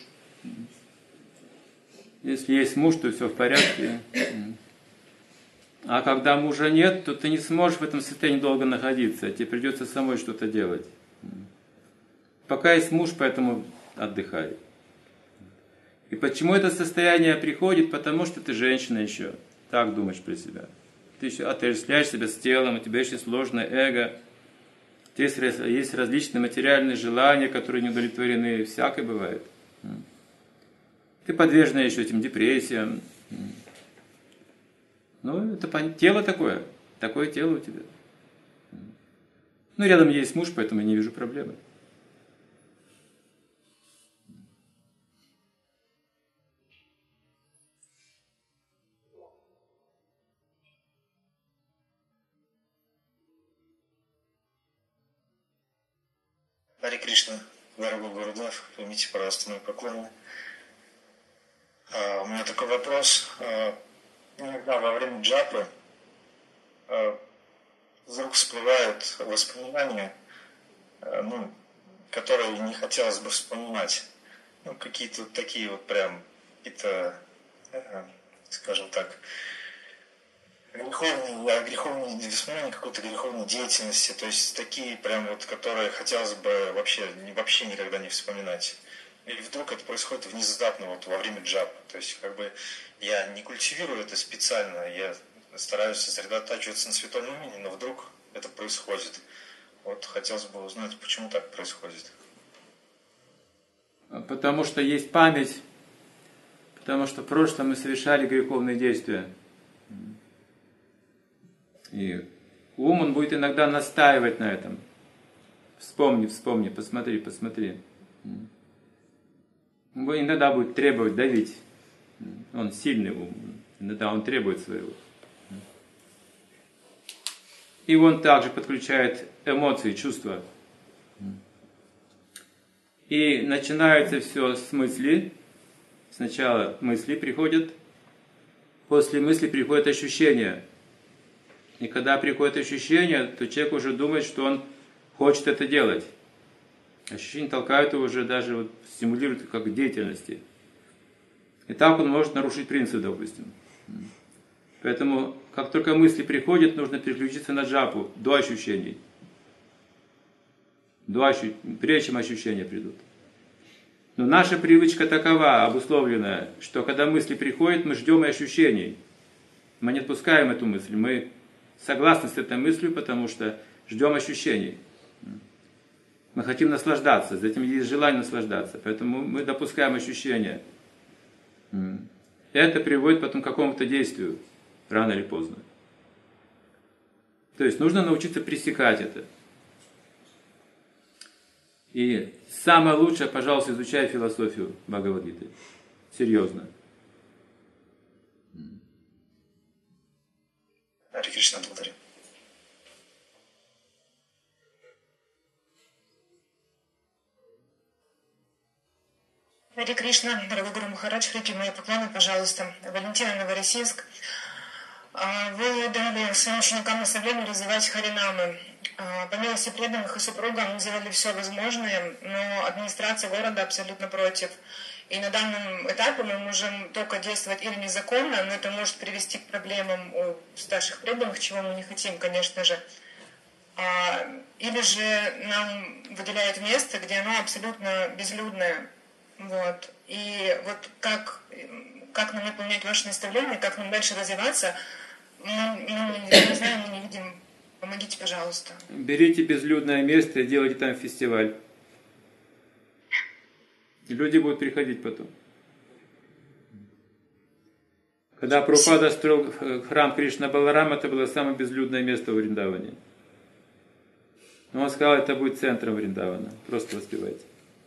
Если есть муж, то все в порядке. А когда мужа нет, то ты не сможешь в этом состоянии долго находиться. Тебе придется самой что-то делать. Пока есть муж, поэтому отдыхай. И почему это состояние приходит? Потому что ты женщина еще. Так думаешь про себя. Ты еще отождествляешь себя с телом, у тебя еще сложное эго. Здесь есть различные материальные желания, которые не удовлетворены. Всякое бывает. Ты подвержена еще этим депрессиям. Ну, это тело такое. Такое тело у тебя. Ну, рядом есть муж, поэтому я не вижу проблемы. Хари Кришна, дорогой Гурудев, примите, пожалуйста, мои поклоны. А, у меня такой вопрос. А, иногда во время джапы а, вдруг всплывают воспоминания, а, ну, которые не хотелось бы вспоминать. Ну, какие-то такие вот прям, какие-то, а, скажем так, греховные, греховные воспоминания какой-то греховной деятельности, то есть такие прям вот, которые хотелось бы вообще, вообще никогда не вспоминать. Или вдруг это происходит внезапно, вот во время джапа. То есть, как бы, я не культивирую это специально, я стараюсь сосредотачиваться на святом имени, но вдруг это происходит. Вот хотелось бы узнать, почему так происходит. Потому что есть память, потому что в прошлом мы совершали греховные действия. И ум, он будет иногда настаивать на этом. Вспомни, вспомни, посмотри, посмотри. Он иногда будет требовать, давить. Он сильный ум, иногда он требует своего. И он также подключает эмоции, чувства. И начинается все с мысли. Сначала мысли приходят, после мысли приходят ощущения. И когда приходят ощущения, то человек уже думает, что он хочет это делать. Ощущения толкают его уже, даже вот стимулируют как к деятельности. И так он может нарушить принцип, допустим. Поэтому, как только мысли приходят, нужно переключиться на джапу до ощущений. До ощу... Прежде чем ощущения придут. Но наша привычка такова, обусловленная, что когда мысли приходят, мы ждем и ощущений. Мы не отпускаем эту мысль. Мы согласны с этой мыслью, потому что ждем ощущений. Мы хотим наслаждаться, за этим есть желание наслаждаться. Поэтому мы допускаем ощущения. Это приводит потом к какому-то действию, рано или поздно. То есть нужно научиться пресекать это. И самое лучшее, пожалуйста, изучай философию Бхагавад-гиты. Серьезно. Харе Кришна, благодарю. Харе Кришна, дорогой Гуру Махарадж, прими мои поклоны, пожалуйста. Валентина, Новороссийск. Вы дали своим ученикам наставление развивать харинамы. По милости преданных и супруга мы сделали все возможное, но администрация города абсолютно против. И на данном этапе мы можем только действовать или незаконно, но это может привести к проблемам у старших преданных, чего мы не хотим, конечно же. Или же нам выделяют место, где оно абсолютно безлюдное. Вот. И вот как, как нам выполнять ваши наставления, как нам дальше развиваться, мы, мы не знаем, мы не видим. Помогите, пожалуйста. Берите безлюдное место и делайте там фестиваль. И люди будут приходить потом. Когда Прабхупада строил храм Кришна Баларам, это было самое безлюдное место в Вриндаване. Но он сказал, это будет центром Вриндавана. Просто воспевайте.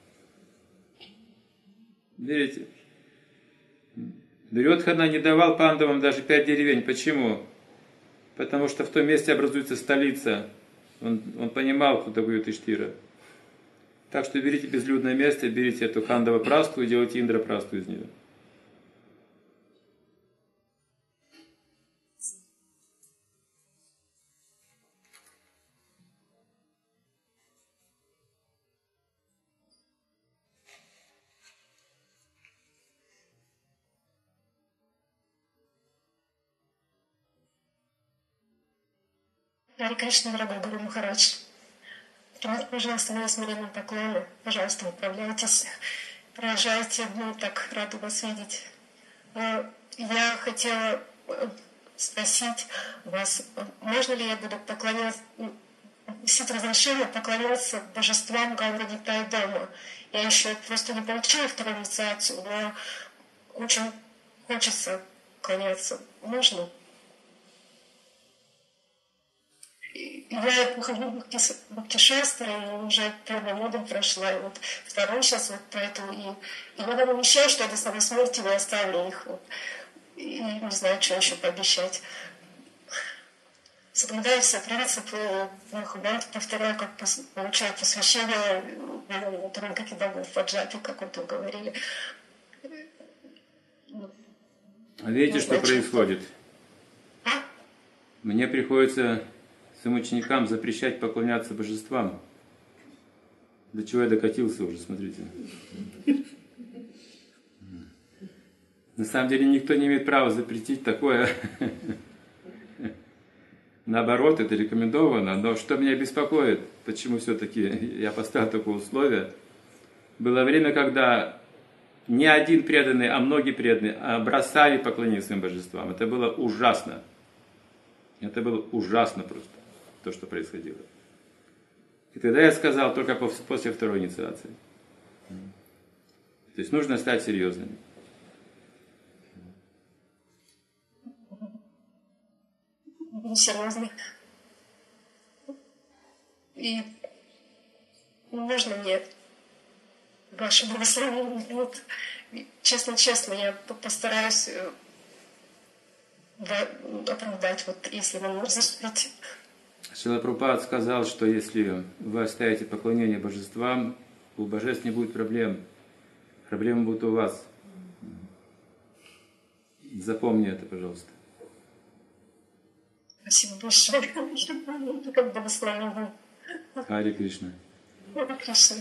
Берите. Дурьодхана не давал пандавам даже пять деревень. Почему? Потому что в том месте образуется столица. Он, он понимал, кто такой Юдхиштхира. Так что берите безлюдное место, берите эту Хандава прасту и делайте Индра прасту из нее. Харе Кришна, дорогой Гуру Махарадж. Примите, пожалуйста, мои смиренные поклоны. Пожалуйста, управляйтесь. Проезжайте, ну, так рада вас видеть. Я хотела спросить вас, можно ли я буду поклоняться, просить разрешения поклоняться божествам Гаура-Гита и Дома? Я еще просто не получила вторую инициацию, но очень хочется поклоняться. Можно? Я хожу в Бхактишастра, и уже первый модуль прошла, и вот второй сейчас вот поэтому. И, и я вам обещаю, что я до самой смерти не оставлю их. Вот. И не знаю, что еще пообещать. Соблюдаю все принципы Махабханты, повторяю, как получаю посвящение Тарангаки Богов в Аджапе, как вот вы говорили. А видите, что происходит? А? Мне приходится своим ученикам запрещать поклоняться божествам. До чего я докатился уже, смотрите. На самом деле никто не имеет права запретить такое. Наоборот, это рекомендовано. Но что меня беспокоит, почему все-таки я поставил такое условие, Было время, когда не один преданный, а многие преданные бросали поклонение своим божествам. Это было ужасно. Это было ужасно просто, то, что происходило. И тогда я сказал, только после второй инициации. То есть нужно стать серьезными. Серьезный. И можно мне ваше благословение? Вот, честно-честно, я постараюсь оправдать, вот, если вам разрешите. Шрила Прабхупада сказал, что если вы оставите поклонение божествам, у божеств не будет проблем. Проблемы будут у вас. Запомни это, пожалуйста. Спасибо большое. Как благословение. Харе Кришна. Харе Кришна.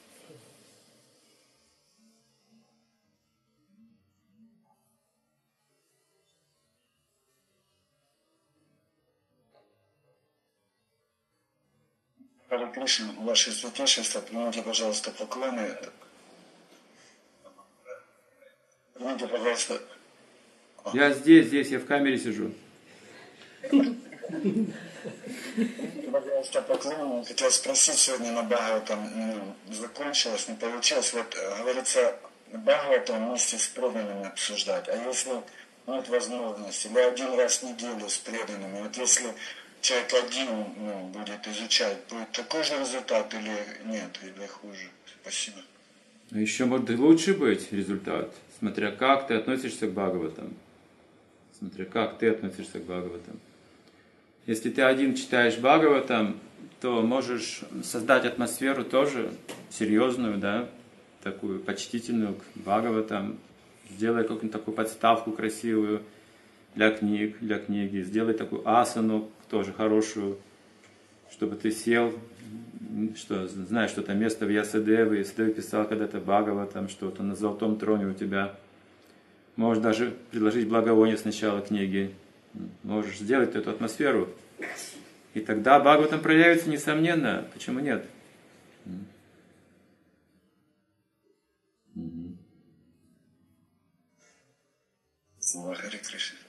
Харе Кришна, ваше святейшество, примите, пожалуйста, поклоны. Примите, пожалуйста. Я здесь, здесь, я в камере сижу. Пожалуйста, поклоны. Хотел спросить, сегодня на Бхагаватам ну, закончилось, не получилось. Вот говорится, Бхагаватам вместе с преданными обсуждать. А если нет возможности, или один раз в неделю с преданными, вот если человек один ну, будет изучать, будет такой же результат или нет, или хуже? Спасибо. Еще может и лучше быть результат, смотря как ты относишься к Бхагаватам. Смотря как ты относишься к Бхагаватам. Если ты один читаешь Бхагаватам, то можешь создать атмосферу тоже серьезную, да, такую почтительную к Бхагаватам. Сделай какую-нибудь такую подставку красивую для книг, для книги. Сделай такую асану тоже хорошую, чтобы ты сел, что, знаешь, что там место в Ясадеве, Ясадев писал когда-то Бхагаватам, что-то на золотом троне у тебя. Можешь даже предложить благовоние сначала книги. Можешь сделать эту атмосферу. И тогда Бхагаватам проявится, несомненно. Почему нет? Слава Харе Кришна.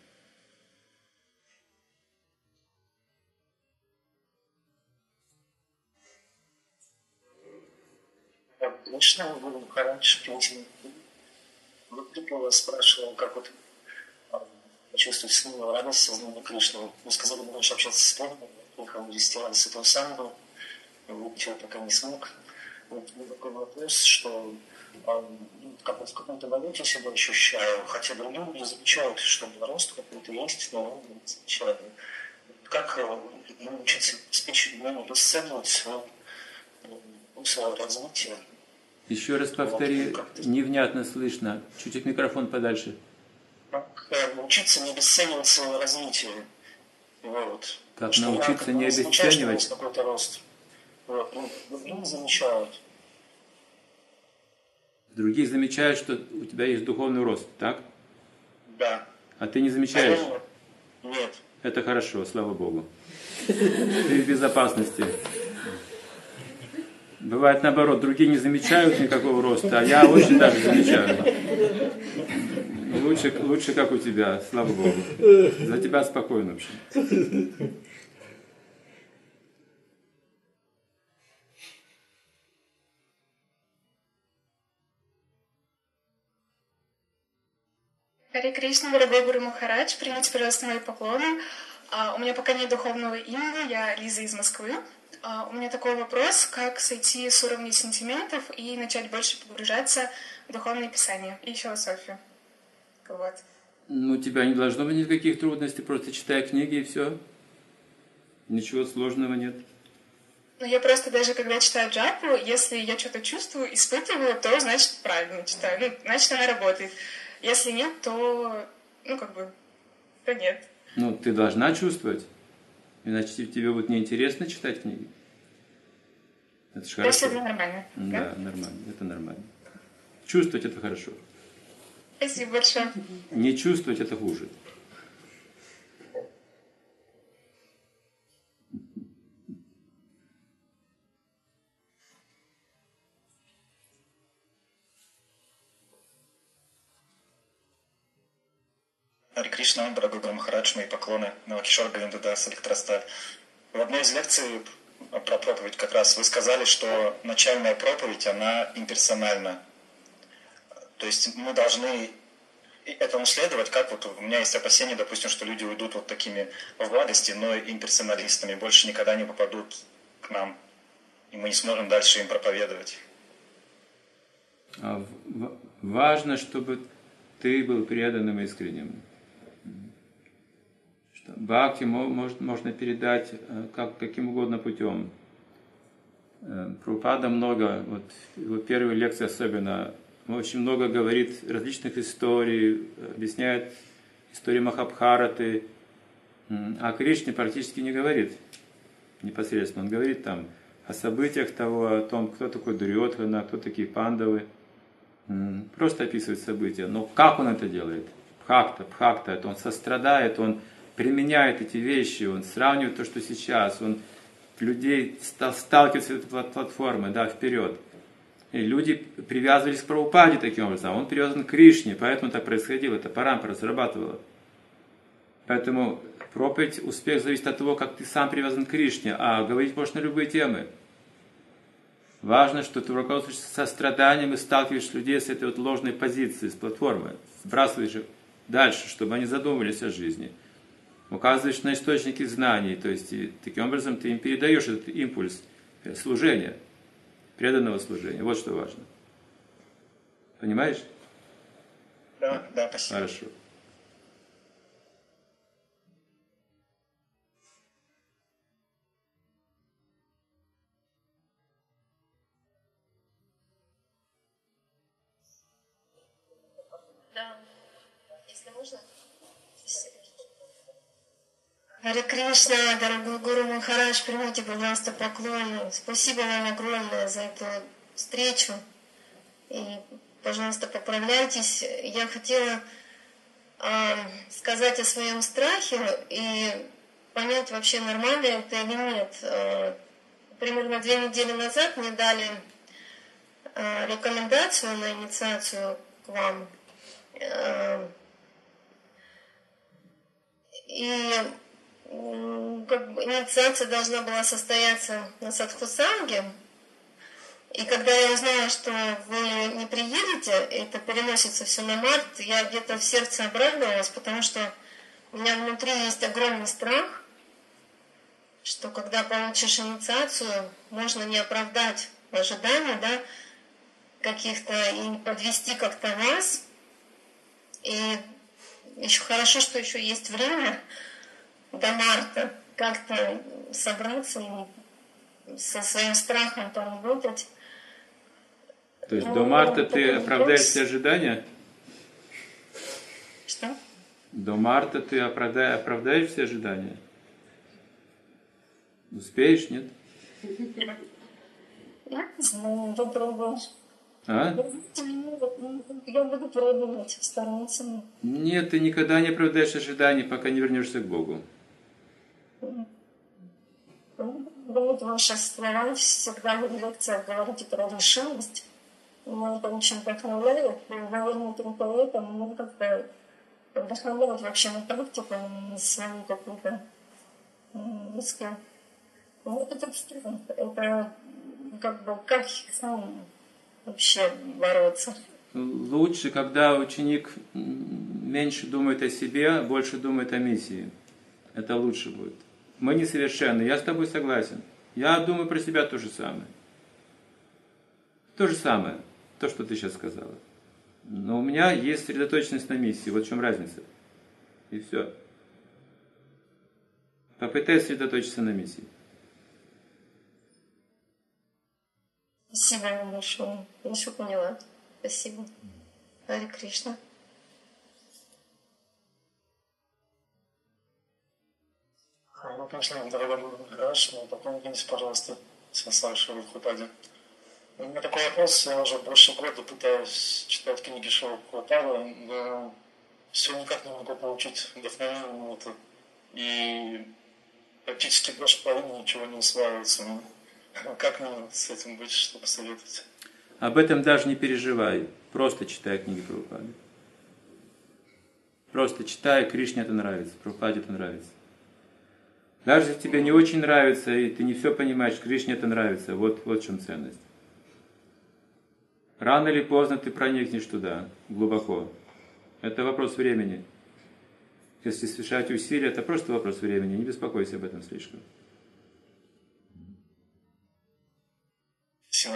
Кришна, Гуру Махарадж, Выкрикова вас спрашивал, как вот почувствовать смелую радость сознания Кришны. Вы сказали, вы раньше общаться с Богом, приехал в фестиваль Святого Сангу, ничего пока не смог. Вот такой вопрос, что как вот в каком-то моменте себя ощущаю, хотя другие люди замечают, что рост какой-то есть, но он не замечает. Как научиться обеспечить, ну, расценивать свое, свое развитие? Еще раз повтори, невнятно слышно. Чуть от микрофон подальше. Как научиться не обесценивать свое развитие. Вот. Как что научиться я, не обесценивать? Какой-то рост. Вот. Ну, другие замечают. Другие замечают, что у тебя есть духовный рост, так? Да. А ты не замечаешь? А нет. Это хорошо, слава Богу. Ты в безопасности. Бывает наоборот, другие не замечают никакого роста, а я очень даже замечаю. Лучше, лучше как у тебя, слава Богу. За тебя спокойно вообще. Харе Кришна, дорогой Гуру Махарадж, примите, пожалуйста, мои поклоны. А, у меня пока нет духовного имени, я Лиза из Москвы. А, у меня такой вопрос, как сойти с уровня сентиментов и начать больше погружаться в духовное писание и философию. Вот. Ну, у тебя не должно быть никаких трудностей, просто читай книги и все. Ничего сложного нет. Ну, я просто даже, когда читаю джапу, если я что-то чувствую, испытываю, то, значит, правильно читаю. Ну, значит, она работает. Если нет, то, ну, как бы, то нет. Ну, ты должна чувствовать, иначе тебе будет неинтересно читать книги. Это же хорошо. Это нормально. Да, да, нормально, это нормально. Чувствовать это хорошо. Спасибо большое. Не чувствовать это хуже. Харе Кришна, дорогой Гуру Махарадж, мои поклоны, Навакишор Говиндадас, Электросталь. В одной из лекций про проповедь как раз вы сказали, что начальная проповедь, она имперсональна. То есть мы должны этому следовать, как вот у меня есть опасения, допустим, что люди уйдут вот такими в благости, но имперсоналистами, больше никогда не попадут к нам, и мы не сможем дальше им проповедовать. Важно, чтобы ты был преданным и искренним. Бхакти можно передать как, каким угодно путем. Прабхупада много, вот его первые лекции особенно, очень много говорит различных историй, объясняет истории Махабхараты, а Кришне практически не говорит непосредственно. Он говорит там о событиях того, о том, кто такой Дурьодхана, кто такие пандавы. Просто описывает события. Но как он это делает? Бхакта, бхакта, это он сострадает, он применяет эти вещи, он сравнивает то, что сейчас, он людей сталкивается с этой платформой, да, вперед. И люди привязывались к Прабхупаде таким образом, он привязан к Кришне, поэтому так происходило, это Парампара срабатывала. Поэтому проповедь, успех зависит от того, как ты сам привязан к Кришне, а говорить можешь на любые темы. Важно, что ты руководствуешься состраданием и сталкиваешь людей с этой вот ложной позицией, с платформы, сбрасываешь их дальше, чтобы они задумывались о жизни. Указываешь на источники знаний, то есть и таким образом ты им передаешь этот импульс служения, преданного служения. Вот что важно. Понимаешь? Да, да, спасибо. Хорошо. Да, если можно. Харе Кришна, дорогой Гуру Махарадж, примите, пожалуйста, поклоны. Спасибо вам огромное за эту встречу. И, пожалуйста, поправляйтесь. Я хотела э, сказать о своем страхе и понять, вообще нормально это или нет. Э, примерно две недели назад мне дали э, рекомендацию на инициацию к вам. Э, и как бы инициация должна была состояться на садхусанге. И когда я узнала, что вы не приедете, это переносится все на март, я где-то в сердце обрадовалась, потому что у меня внутри есть огромный страх, что когда получишь инициацию, можно не оправдать ожиданий, да, каких-то и подвести как-то вас. И еще хорошо, что еще есть время до марта как-то собраться и со своим страхом поработать. То есть до марта ты оправдаешь все ожидания? Что? До марта ты оправдаешь, оправдаешь все ожидания? Успеешь, нет? Я не знаю, попробую. А? Я буду пробовать, стараться. Нет, ты никогда не оправдаешь ожиданий, пока не вернешься к Богу. Вот ваши слова всегда в лекциях говорите про решимость. Меня это очень вдохновляет. И, наверное, только поэтому меня как-то вдохновляет вообще на практику, на свою какую-то мысль. Вот это страх. Это как бы как с ним вообще бороться. Лучше, когда ученик меньше думает о себе, больше думает о миссии. Это лучше будет. Мы несовершенны, я с тобой согласен. Я думаю про себя то же самое. То же самое, то, что ты сейчас сказала. Но у меня есть сосредоточенность на миссии, вот в чем разница. И все. Попытайся сосредоточиться на миссии. Спасибо вам большое. Я все поняла. Спасибо. Харе Кришна. Ну, конечно, дорогой Махарадж, но поклонитесь, пожалуйста, Сансарши Прабхупаде. У меня такой вопрос, я уже больше года пытаюсь читать книги Шрила Прабхупады, но все никак не могу получить вдохновение на это. И практически больше половины ничего не усваивается. Как мне с этим быть, что посоветуете? Об этом даже не переживай. Просто читай книги Прабхупады. Просто читай, Кришне это нравится, Прабхупаде это нравится. Даже если тебе не очень нравится, и ты не все понимаешь, Кришне это нравится, вот, вот в чем ценность. Рано или поздно ты проникнешь туда, глубоко. Это вопрос времени. Если совершать усилия, это просто вопрос времени, не беспокойся об этом слишком. Все.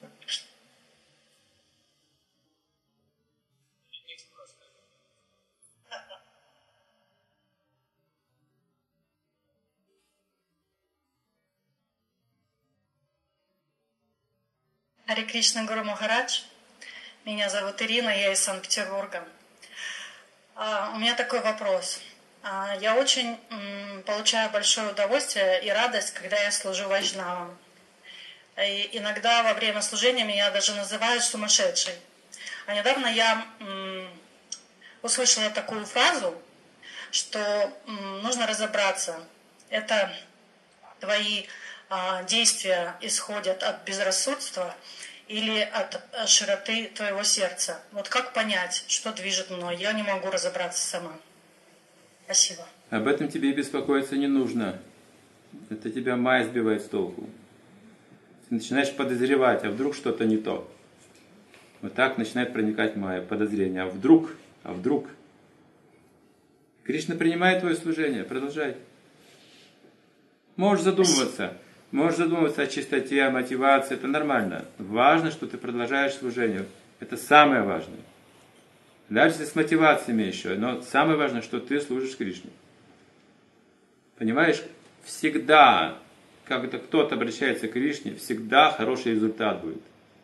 Харе Кришна, Гуру Махарадж. Меня зовут Ирина, я из Санкт-Петербурга. А, у меня такой вопрос. А, я очень м, получаю большое удовольствие и радость, когда я служу вайшнавам. И иногда во время служения меня даже называют сумасшедшей. А недавно я м, услышала такую фразу, что м, нужно разобраться. Это твои а, действия исходят от безрассудства или от широты твоего сердца. Вот как понять, что движет мной? Я не могу разобраться сама. Спасибо. Об этом тебе и беспокоиться не нужно. Это тебя майя сбивает с толку. Ты начинаешь подозревать, а вдруг что-то не то. Вот так начинает проникать майя, подозрение. А вдруг, а вдруг. Кришна принимает твое служение, продолжай. Можешь задумываться. Можешь задумываться о чистоте, о мотивации, это нормально. Важно, что ты продолжаешь служение. Это самое важное. Дальше с мотивациями еще, но самое важное, что ты служишь Кришне. Понимаешь, всегда, когда кто-то обращается к Кришне, всегда хороший результат будет.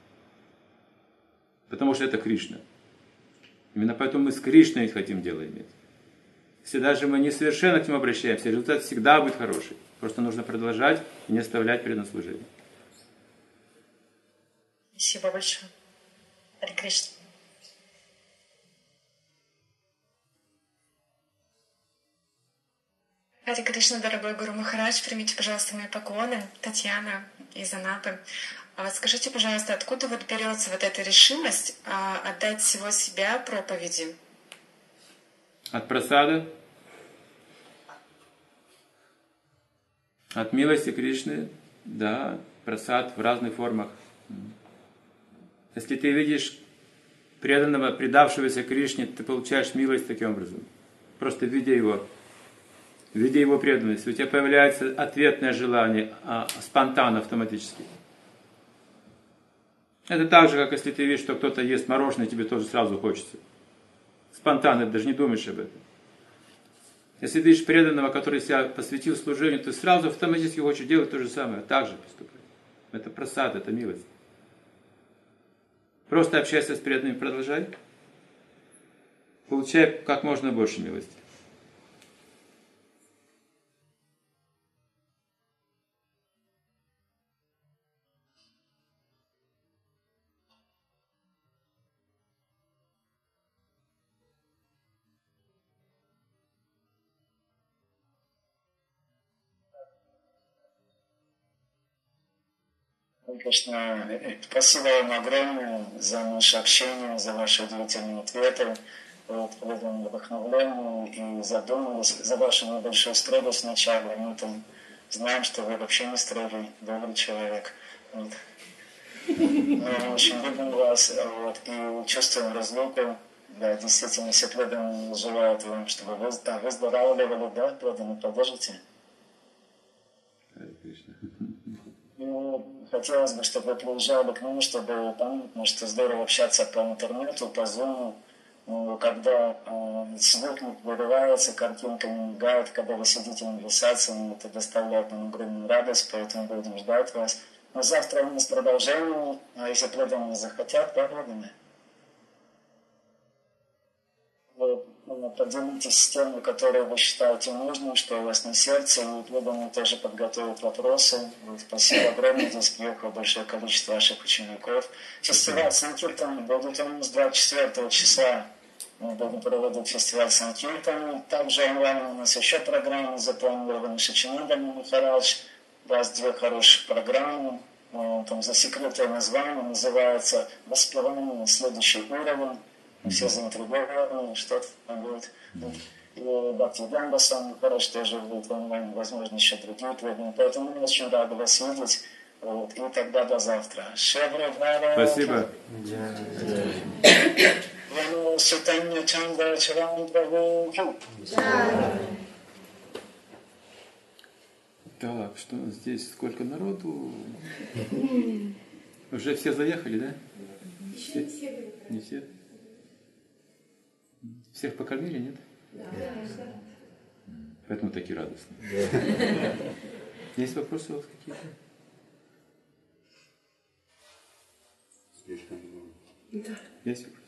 Потому что это Кришна. Именно поэтому мы с Кришной хотим дело иметь. Если даже мы несовершенно к нему обращаемся, результат всегда будет хороший. Просто нужно продолжать и не оставлять преданное служение. Спасибо большое. Харе Кришна. Харе Кришна, дорогой Гуру Махарадж, примите, пожалуйста, мои поклоны. Татьяна из Анапы. А вот скажите, пожалуйста, откуда вот берется вот эта решимость а, отдать всего себя проповеди? От прасада, от милости Кришны, да, прасад в разных формах. Если ты видишь преданного, предавшегося Кришне, ты получаешь милость таким образом. Просто видя его, видя его преданность, у тебя появляется ответное желание, а, спонтанно, автоматически. Это так же, как если ты видишь, что кто-то ест мороженое, тебе тоже сразу хочется. Спонтанно, даже не думаешь об этом. Если ты видишь преданного, который себя посвятил служению, ты сразу автоматически хочешь делать то же самое, так же поступать. Это прасад, это милость. Просто общайся с преданными, продолжай. Получай как можно больше милости. Конечно, спасибо вам огромное за наше общение, за ваши удивительные ответы, вот, преданное вдохновление и задумались за вашу небольшую строгость сначала. Мы там знаем, что вы вообще не строгий, добрый человек. Вот. Мы очень любим вас, вот, и чувствуем разлуку. Да, действительно, все преданные желают вам, чтобы вы да, выздоравливали, да, преданные, продолжите. Ну, хотелось бы, чтобы вы приезжали к нам, чтобы там, может, здорово общаться по интернету, по зуму. Ну, когда э, звук не вырывается, картинка не мигает, когда вы сидите на висации, это доставляет нам огромную радость, поэтому будем ждать вас. Но завтра у нас продолжение, а если преданные захотят, да, преданные? Вы поделитесь с теми, которые вы считаете нужным, что у вас на сердце, и преданные тоже подготовят вопросы. Вот, спасибо огромное, здесь приехало большое количество ваших учеников. Фестиваль Санкиртан будет у нас двадцать четвёртого числа. Мы будем проводить фестиваль Санкиртан. Также онлайн у нас еще программы запланированы. Шичинандана Махарадж даст две хорошие программы. Там засекрытое название называется «Воспевание на следующий уровень». все заинтригованы, что-то там будет. И Бхактивиданта сам Махарадж тоже будет в онлайне, возможно, еще другие преданные. Поэтому мне очень рада вас видеть. Вот. И тогда до завтра. Спасибо. Так, что у нас здесь? Сколько народу? Уже все заехали, да? Еще не все. Не все? Всех покормили, нет? Да. Поэтому такие радостные. Есть вопросы у вас какие-то? Слишком много. Да. Есть вопросы?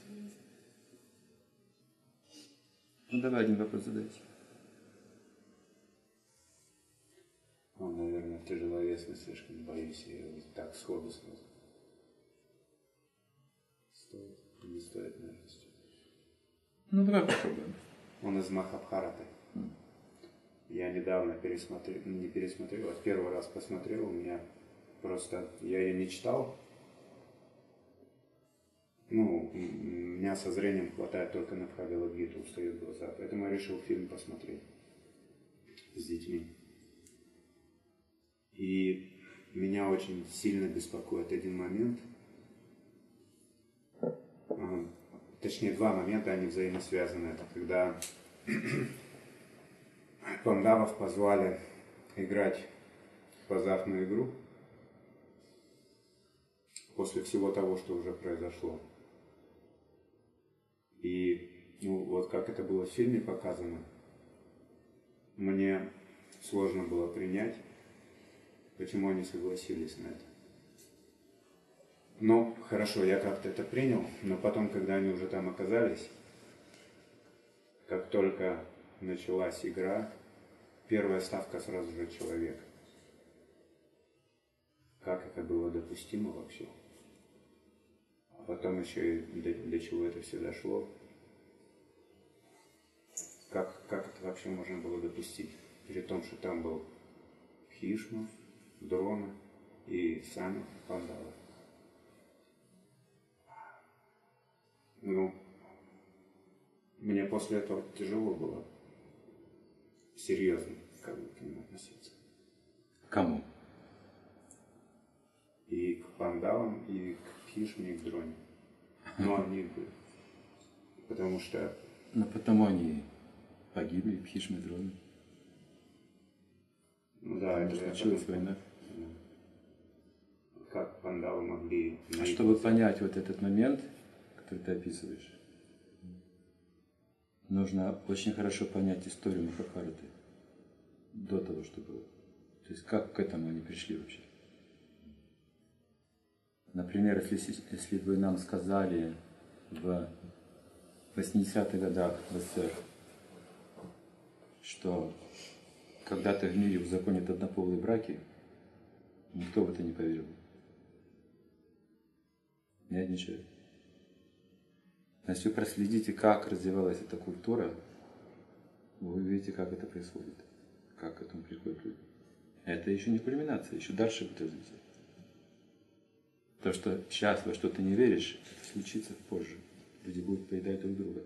Ну давай один вопрос задайте. Ну, наверное, в тяжеловесной слишком боюсь, я его так сходу сразу. Стоит? Не стоит, наверное. Ну давай попробуем. Он из Махабхараты. Mm. Я недавно пересмотрел, не пересмотрел, а первый раз посмотрел, у меня просто, я ее не читал. Ну, у меня со зрением хватает только на Бхагавад-гиту, устают глаза. Поэтому я решил фильм посмотреть с детьми. И меня очень сильно беспокоит один момент. Точнее, два момента, они взаимосвязаны. Это когда пандавов позвали играть в азартную игру после всего того, что уже произошло. И ну, вот как это было в фильме показано, мне сложно было принять, почему они согласились на это. Ну, хорошо, я как-то это принял, но потом, когда они уже там оказались, как только началась игра, первая ставка сразу же человек. Как это было допустимо вообще? А потом еще и до, до чего это все дошло. Как, как это вообще можно было допустить? При том, что там был Бхишма, Дрона и сами Пандавы. Ну, мне после этого тяжело было серьезно как бы к ним относиться. Кому? И к Пандавам, и к Бхишме, и к Дроне. Но они были. Потому что... Ну, потому они погибли, Бхишма и Дрона. Ну да, это... Случилась война. Как Пандавы могли... А чтобы понять вот этот момент, который ты описываешь, нужно очень хорошо понять историю Махабхараты до того, что было. То есть как к этому они пришли вообще. Например, если, если бы нам сказали в восьмидесятых годах в СССР, что когда-то в мире узаконят однополые браки, никто в это не поверил. Ни один человек. Но если вы проследите, как развивалась эта культура, вы увидите, как это происходит, как к этому приходят люди. Это еще не кульминация, еще дальше будет развитие. То, что сейчас во что-то не веришь, это случится позже. Люди будут поедать друг друга.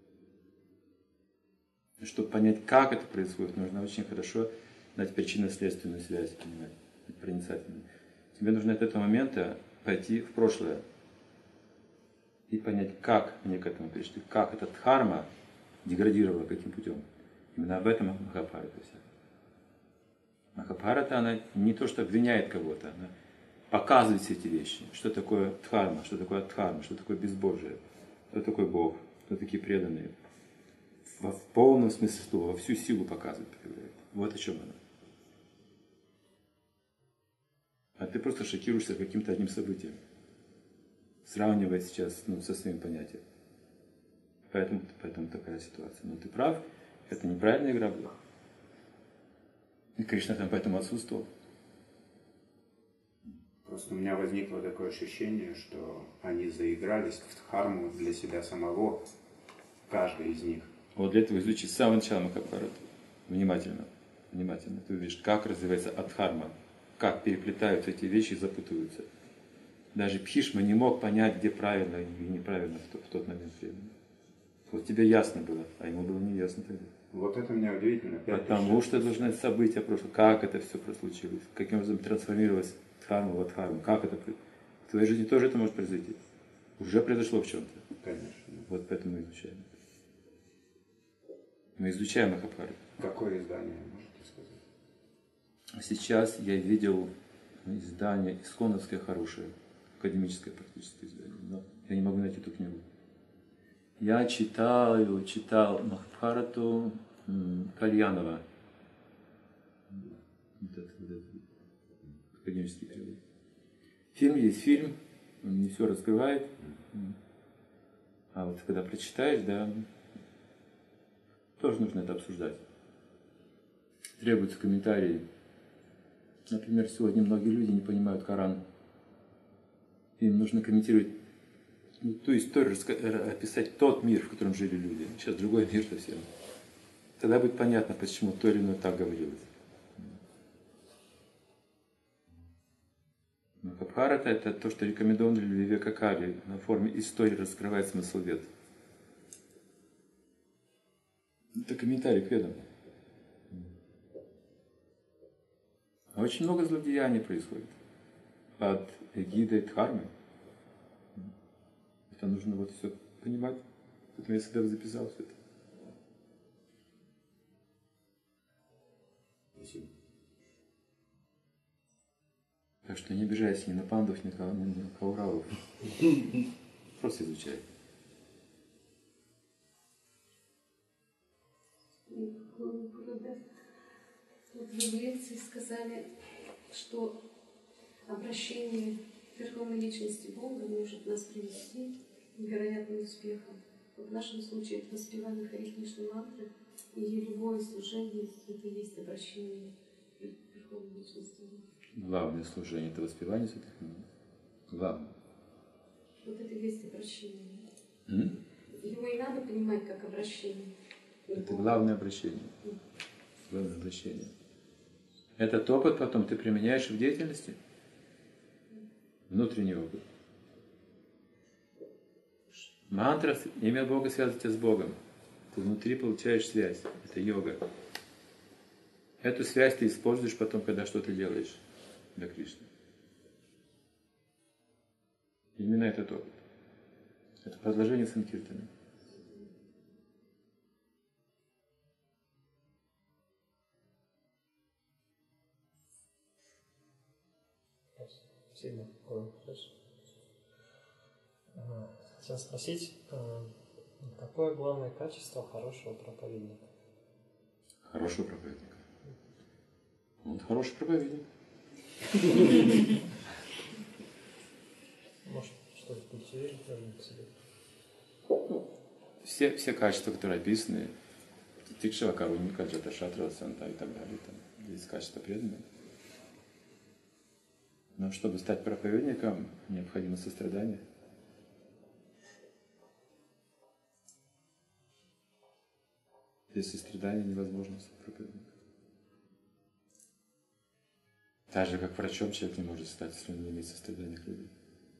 И чтобы понять, как это происходит, нужно очень хорошо знать причинно-следственную связь, понимать, быть проницательным. Тебе нужно от этого момента пойти в прошлое и понять, как они к этому пришли, как эта дхарма деградировала, каким путем. Именно об этом Махабхарата вся. Махабхарата, она не то, что обвиняет кого-то, она показывает все эти вещи. Что такое дхарма, что такое адхарма, что такое безбожие, кто такой Бог, кто такие преданные. В, в полном смысле слова, во всю силу показывает, проявляет. Вот о чем она. А ты просто шокируешься каким-то одним событием, сравнивая сейчас ну, со своим понятием. Поэтому, поэтому такая ситуация. Но ты прав, это неправильная игра была. И Кришна там поэтому отсутствовал. Просто у меня возникло такое ощущение, что они заигрались в дхарму для себя самого, каждый из них. Вот для этого изучи с самого начала Махабхарату. Внимательно. Внимательно. Ты увидишь, как развивается адхарма, как переплетаются эти вещи и запутываются. Даже Бхишма не мог понять, где правильно и неправильно в тот, в тот момент времени. Вот тебе ясно было, а ему было не ясно тогда. Вот это мне удивительно. Потому что должны события просто, как это все случилось, каким образом трансформировалась дхарма в адхарму, как это в твоей жизни тоже это может произойти. Уже произошло в чем-то. Конечно. Вот поэтому мы изучаем. Мы изучаем Махабхарату. Какое издание, можете сказать? Сейчас я видел издание исконовское хорошее, академическое практически издание, но я не могу найти эту книгу. Я читал, читал Махабхарату Кальянова. Вот это, вот это, академический перевод. Фильм есть фильм, он не все раскрывает. А вот когда прочитаешь, да, тоже нужно это обсуждать. Требуются комментарии. Например, сегодня многие люди не понимают Коран. Им нужно комментировать, ну, ту историю, описать тот мир, в котором жили люди. Сейчас другой мир совсем. Тогда будет понятно, почему то или иное так говорилось. Махабхарата — это то, что рекомендовано для Вивека Кали. На форме истории раскрывает смысл вед. Это комментарий к ведам. А очень много злодеяний происходит под эгидой дхармы. Это нужно вот все понимать. Поэтому я себя записал все это. Спасибо. Так что не обижайся ни на пандов, ни на, ни на кауравов. Просто изучай. Вот вы в лекции сказали, что обращение к Верховной Личности Бога может нас привести к невероятным успехам. Вот в нашем случае это воспевание Хари Кришны мантры и любое служение — это и есть обращение к Верховной Личности Бога. Главное служение — это воспевание святых имен. Главное. Вот это и есть обращение. М? Его и надо понимать как обращение. Это главное обращение. Главное обращение. Этот опыт потом ты применяешь в деятельности. Внутренний опыт. Мантра, имя Бога связывает тебя с Богом. Ты внутри получаешь связь. Это йога. Эту связь ты используешь потом, когда что-то делаешь для Кришны. Именно этот опыт. Это продолжение санкиртаны. Спасибо. Хотел спросить, какое главное качество хорошего проповедника? Хорошего проповедника. Он хороший проповедник. Может, что-то культивировать нужно к себе? Все, все качества, которые описаны, Тикшава Каруника, Джата Шатра, Санта и так далее, там есть качества преданные. Но чтобы стать проповедником, необходимо сострадание. Без сострадания невозможно стать проповедником. Так же, как врачом человек не может стать, если он не имеет сострадания к людям.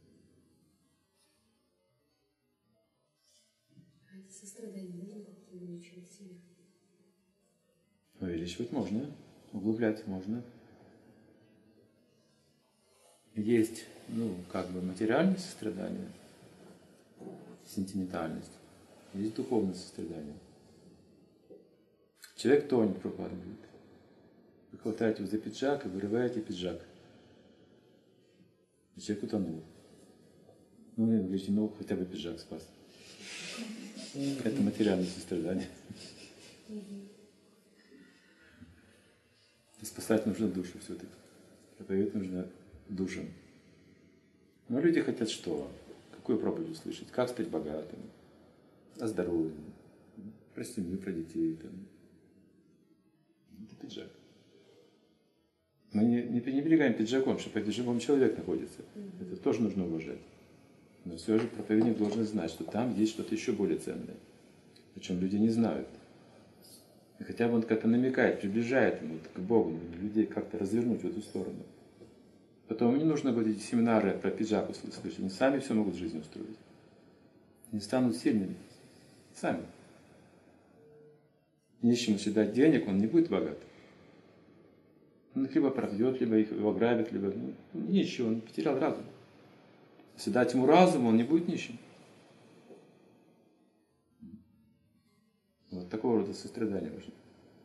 А это сострадание можно как-то увеличивать в себе? Увеличивать можно, углублять можно. Есть, ну, как бы материальное сострадание, сентиментальность, есть духовное сострадание. Человек тонет, проповедует. Вы хватаете его за пиджак и вырываете пиджак. И человек утонул. Ну, вы говорите, ну, хотя бы пиджак спас. Это материальное сострадание. И спасать нужно душу все-таки. Проповедовать нужно душам. Но люди хотят что? Какую проповедь услышать? Как стать богатым? О здоровье, про семью, про детей. Там. Это пиджак. Мы не, не пренебрегаем пиджаком, что под пиджаком человек находится. Это тоже нужно уважать. Но все же проповедник должен знать, что там есть что-то еще более ценное. Причем люди не знают. И хотя бы он как-то намекает, приближает ему к Богу, людей как-то развернуть в эту сторону. Потом не нужно будет эти семинары про пиджак услышать. Они сами все могут в жизни устроить. Они станут сильными. Сами. Нищему если дать денег, он не будет богат. Он их либо пропьет, либо их его грабят, либо ну, нищий, он потерял разум. Если дать ему разум, он не будет нищим. Вот такого рода сострадание важно.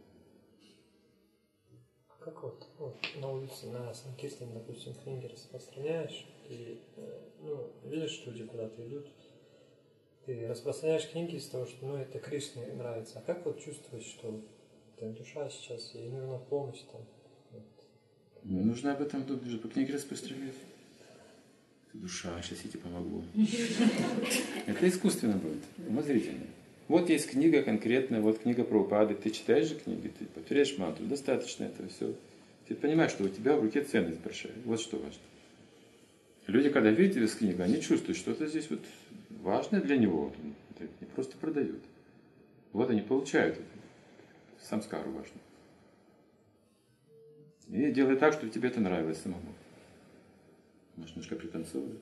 Как вот, вот на улице, на Санкиртане, допустим, книги распространяешь, и ну, видишь, люди куда-то идут, ты распространяешь книги из того, что ну, это Кришне нравится. А как вот чувствовать, что это душа сейчас, ей нужна помощь там? Вот. Не нужно об этом думать, же по книге распространять. Это душа, сейчас я тебе помогу. Это искусственно будет, умозрительно. Вот есть книга конкретная, вот книга Прабхупады, ты читаешь же книги, ты повторяешь мантру, достаточно этого все. Ты понимаешь, что у тебя в руке ценность большая. Вот что важно. Люди, когда видят эту книгу, они чувствуют, что это здесь вот важное для него. Это не просто продают. Вот они получают это. Самскару важно. И делай так, чтобы тебе это нравилось самому. Может, немножко пританцовывать.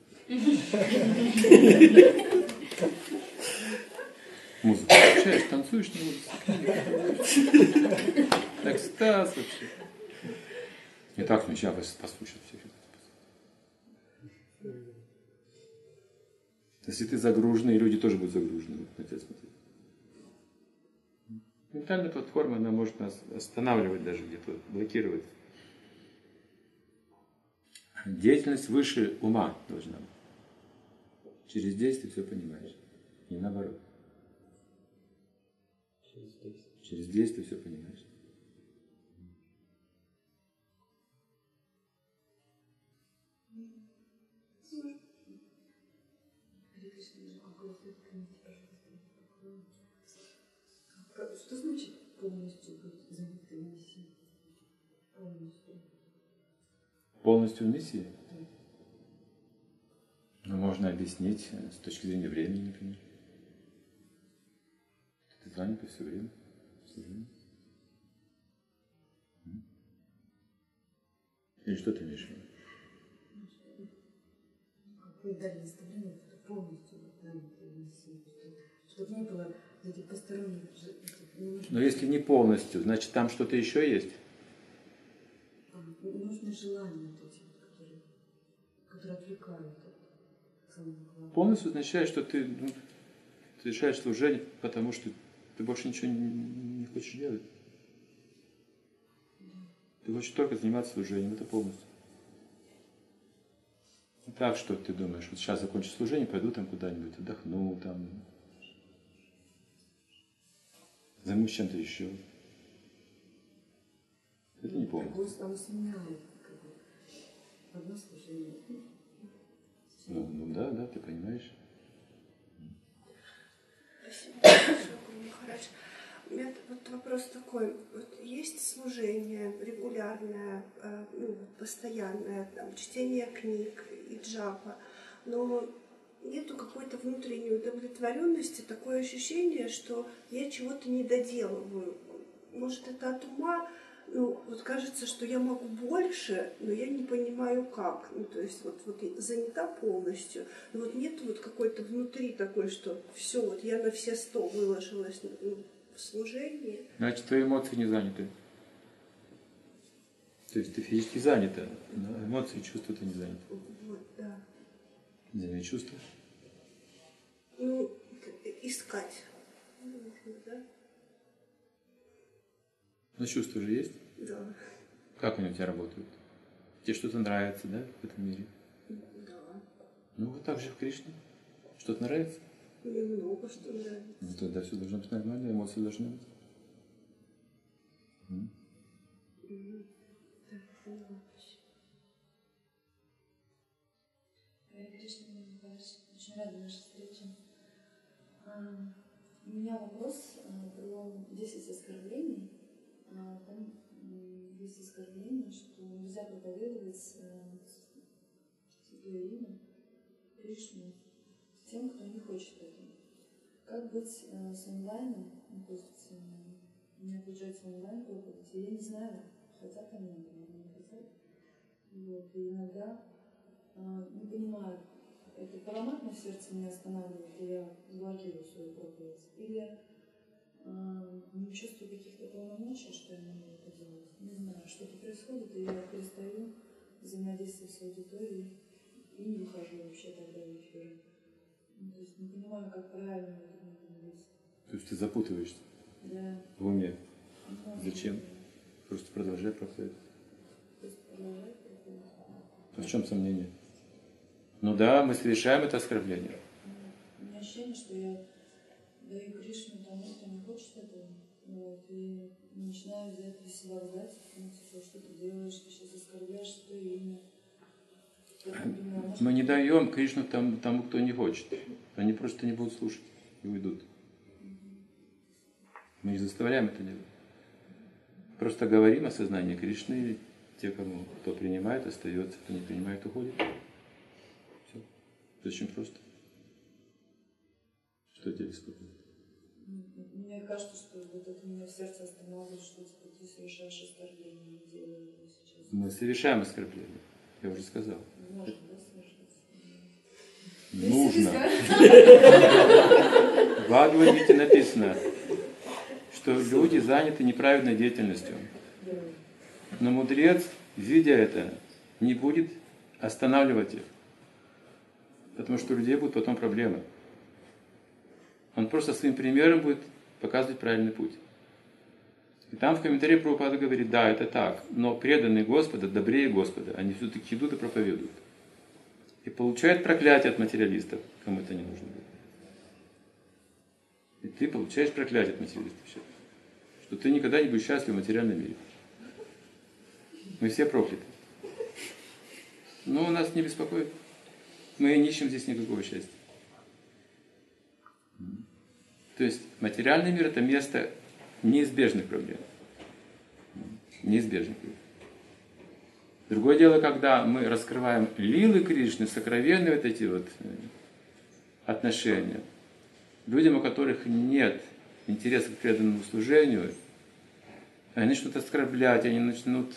Музыку включаешь, танцуешь на улице. Экстаз вообще. Не так, ну сейчас послушать всех. Если ты загруженный, люди тоже будут загружены. Ментальная платформа, она может нас останавливать даже где-то, блокировать. Деятельность выше ума должна быть. Через действие все понимаешь. И наоборот. Через действие. Через действие все понимаешь. Что значит полностью быть занятым миссией? Полностью. Полностью в миссии? Ну, можно объяснить с точки зрения времени, например. Ты занят все время. Служение. Или что ты имеешь в виду? Вы дали наставление, что полностью занятым миссией. Чтобы не было этих посторонних... Но если не полностью, значит там что-то еще есть? Нужны желания, вот эти, которые, которые отвлекают от самого главного. Полностью означает, что ты, ну, ты совершаешь служение, потому что ты больше ничего не, не хочешь делать. Да. Ты хочешь только заниматься служением, это полностью. Не так, что ты думаешь, вот сейчас закончу служение, пойду там куда-нибудь, отдохну, там, займусь чем-то еще. Это не полностью. Он сменяет одно служение. Ну, ну да, да, ты понимаешь. Спасибо большое, Гуру Махарадж. У меня вот вопрос такой. Вот есть служение регулярное, ну, постоянное, там, чтение книг и джапа, но нету какой-то внутренней удовлетворенности, такое ощущение, что я чего-то не доделываю. Может, это от ума? Ну, вот кажется, что я могу больше, но я не понимаю как. Ну, то есть вот, вот занята полностью, но вот нет вот какой-то внутри такой, что все, вот я на все сто выложилась, ну, в служении. Значит, твои эмоции не заняты. То есть ты физически занята, но эмоции и чувства ты не заняты. Вот, да. Где чувства? Ну, искать нужно, да? Но чувства же есть? Да. Как они у тебя работают? Тебе что-то нравится, да, в этом мире? Да. Ну, вот так же в Кришне. Что-то нравится? Мне много что нравится. Ну, тогда все должно быть нормально, эмоции должны быть. М? Mm-hmm. Так, поняла. Кришна, очень рада нашей встрече. У меня вопрос про десять оскорблений. Там есть оскорбление, что нельзя проповедовать святое имя Кришну тем, кто не хочет этого. Как быть с онлайном? Ну, то есть у меня получается онлайн проповедь, и я не знаю, хотят они или не хотят. Вот. И иногда не понимаю, это парамат на сердце меня останавливает, и я блокирую свою проповедь? Или э, не чувствую каких-то полномочий, что я могу это делать? Не знаю, что-то происходит, и я перестаю взаимодействовать с аудиторией и не выхожу вообще тогда в эфир. Ну, то есть не понимаю, как правильно это надо вести. То есть ты запутываешься? Да. В уме? Ну, Зачем? Просто продолжай проповедь. Просто продолжай проповедь. А в чем сомнение? Ну да, мы совершаем это оскорбление. У меня ощущение, что я даю Кришну тому, кто не хочет этого. Вот, и начинаю за это себя ругать. Ну, типа, что ты делаешь, ты сейчас оскорбляешь свое имя. Думаю, может... Мы не даем Кришну тому, тому, кто не хочет. Они просто не будут слушать и уйдут. Мы не заставляем это делать. Просто говорим о сознании Кришны, и те, кому кто принимает, остается, кто не принимает, уходит. Все. Это очень просто. Что тебе беспокоит? Мне кажется, что вот это меня в сердце останавливает, что типа, ты совершаешь оскорбление, не делай его сейчас. Мы совершаем оскорбление. Я уже сказал. Можно, да, совершать? Нужно. В Бхагавад-гите написано, что люди заняты неправедной деятельностью. Но мудрец, видя это, не будет останавливать их. Потому что у людей будут потом проблемы. Он просто своим примером будет показывать правильный путь. И там в комментарии Прабхупада говорит, да, это так, но преданные Господа добрее Господа. Они все-таки идут и проповедуют. И получают проклятие от материалистов, кому это не нужно будет. И ты получаешь проклятие от материалистов сейчас. Что ты никогда не будешь счастлив в материальном мире. Мы все прокляты. Но нас не беспокоит. Мы не ищем здесь никакого счастья. То есть материальный мир — это место неизбежных проблем. Неизбежных проблем. Другое дело, когда мы раскрываем лилы Кришны, сокровенные вот эти вот отношения, людям, у которых нет интереса к преданному служению, они начнут оскорблять, они начнут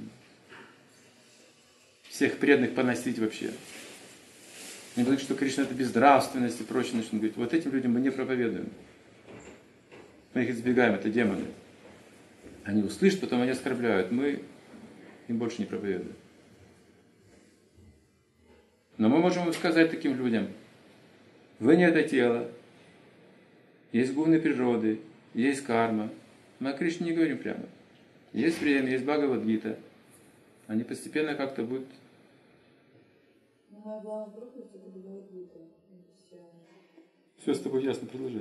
всех преданных поносить вообще. Они будут, что Кришна — это безнравственность и прочее, начнут говорить, вот этим людям мы не проповедуем. Мы их избегаем, это демоны. Они услышат, потом они оскорбляют. Мы им больше не проповедуем. Но мы можем сказать таким людям, вы не это тело, есть гуны природы, есть карма. Мы о Кришне не говорим прямо. Есть время, есть Бхагавад-гита. Они постепенно как-то будут... Но моя главная проповедь — это Бхагавад-гита. Все с тобой ясно, продолжай.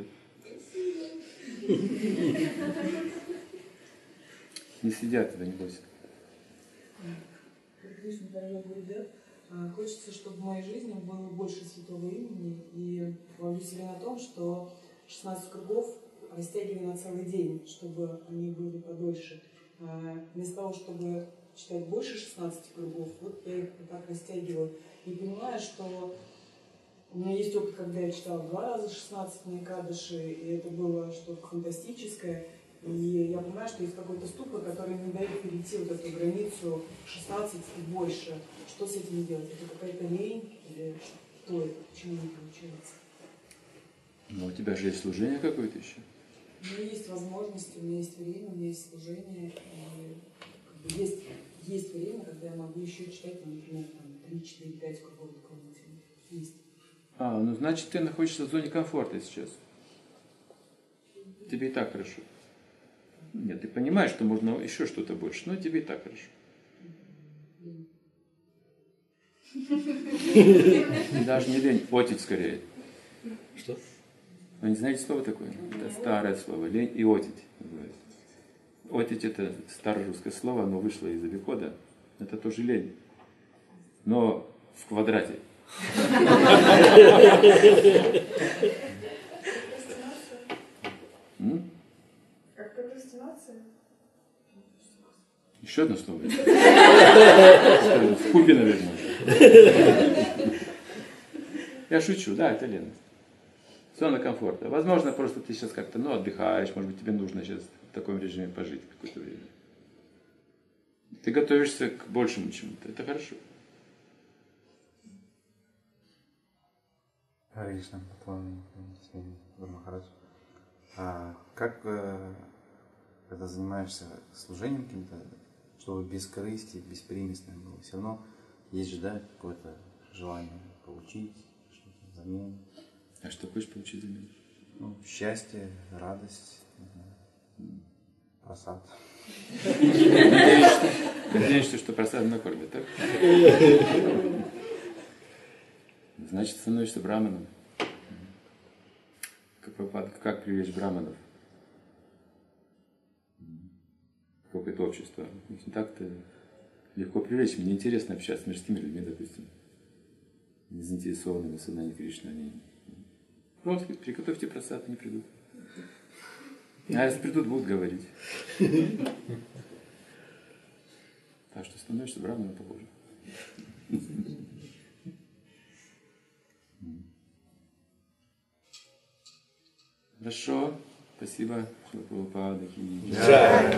Не сидят тебя, не бойся. Кришна дорогой Гурудев, хочется, чтобы в моей жизни было больше святого имени, и ловлю себя на том, что шестнадцать кругов растягиваю на целый день, чтобы они были подольше. Вместо того, чтобы читать больше шестнадцати кругов, вот я их вот так растягиваю. И понимаю, что у меня есть опыт, когда я читала два раза шестнадцать на Экадаши, и это было что-то фантастическое. И я понимаю, что есть какой-то ступор, который не дает перейти вот эту границу шестнадцать и больше. Что с этим делать? Это какая-то лень? Или что это? Почему не получается? Но у тебя же есть служение какое-то еще. У меня есть возможности, у меня есть время, у меня есть служение. И как бы есть, есть время, когда я могу еще читать, там, например, три, четыре, пять кругов дополнительно. Есть. А, ну значит, ты находишься в зоне комфорта сейчас. Тебе и так хорошо. Нет, ты понимаешь, что можно еще что-то больше, но тебе и так хорошо. Даже не лень, отить скорее. Что? Вы не знаете слово такое? Это старое слово. Лень и отить. Отить — это старорусское слово, оно вышло из обихода. Это тоже лень. Но в квадрате. Как прокрастинация? Еще одно слово. В купе, наверное. Я шучу, да, это ленность. Зона комфорта. Возможно, просто ты сейчас как-то, ну, отдыхаешь, может быть, тебе нужно сейчас в таком режиме пожить какое-то время. Ты готовишься к большему чему-то. Это хорошо. Харе Кришна, поклонный Гуру Махарадж. А как, когда занимаешься служением каким-то, чтобы без корысти, беспримесное было, все равно есть же, да, какое-то желание получить что-то взамен. А что хочешь получить взамен? Ну, счастье, радость, просад. Надеешься, что просад накормят, так? Значит, становишься браманом. Как, как привлечь браманов? Какое-то общество. Не так-то легко привлечь. Мне интересно общаться с мирскими людьми, допустим. Незаинтересованными в сознании Кришны. Они просто приготовьте просад, они придут. А если придут, будут говорить. Так что становишься браманом похоже. Хорошо. Спасибо. Шила Прабхупада.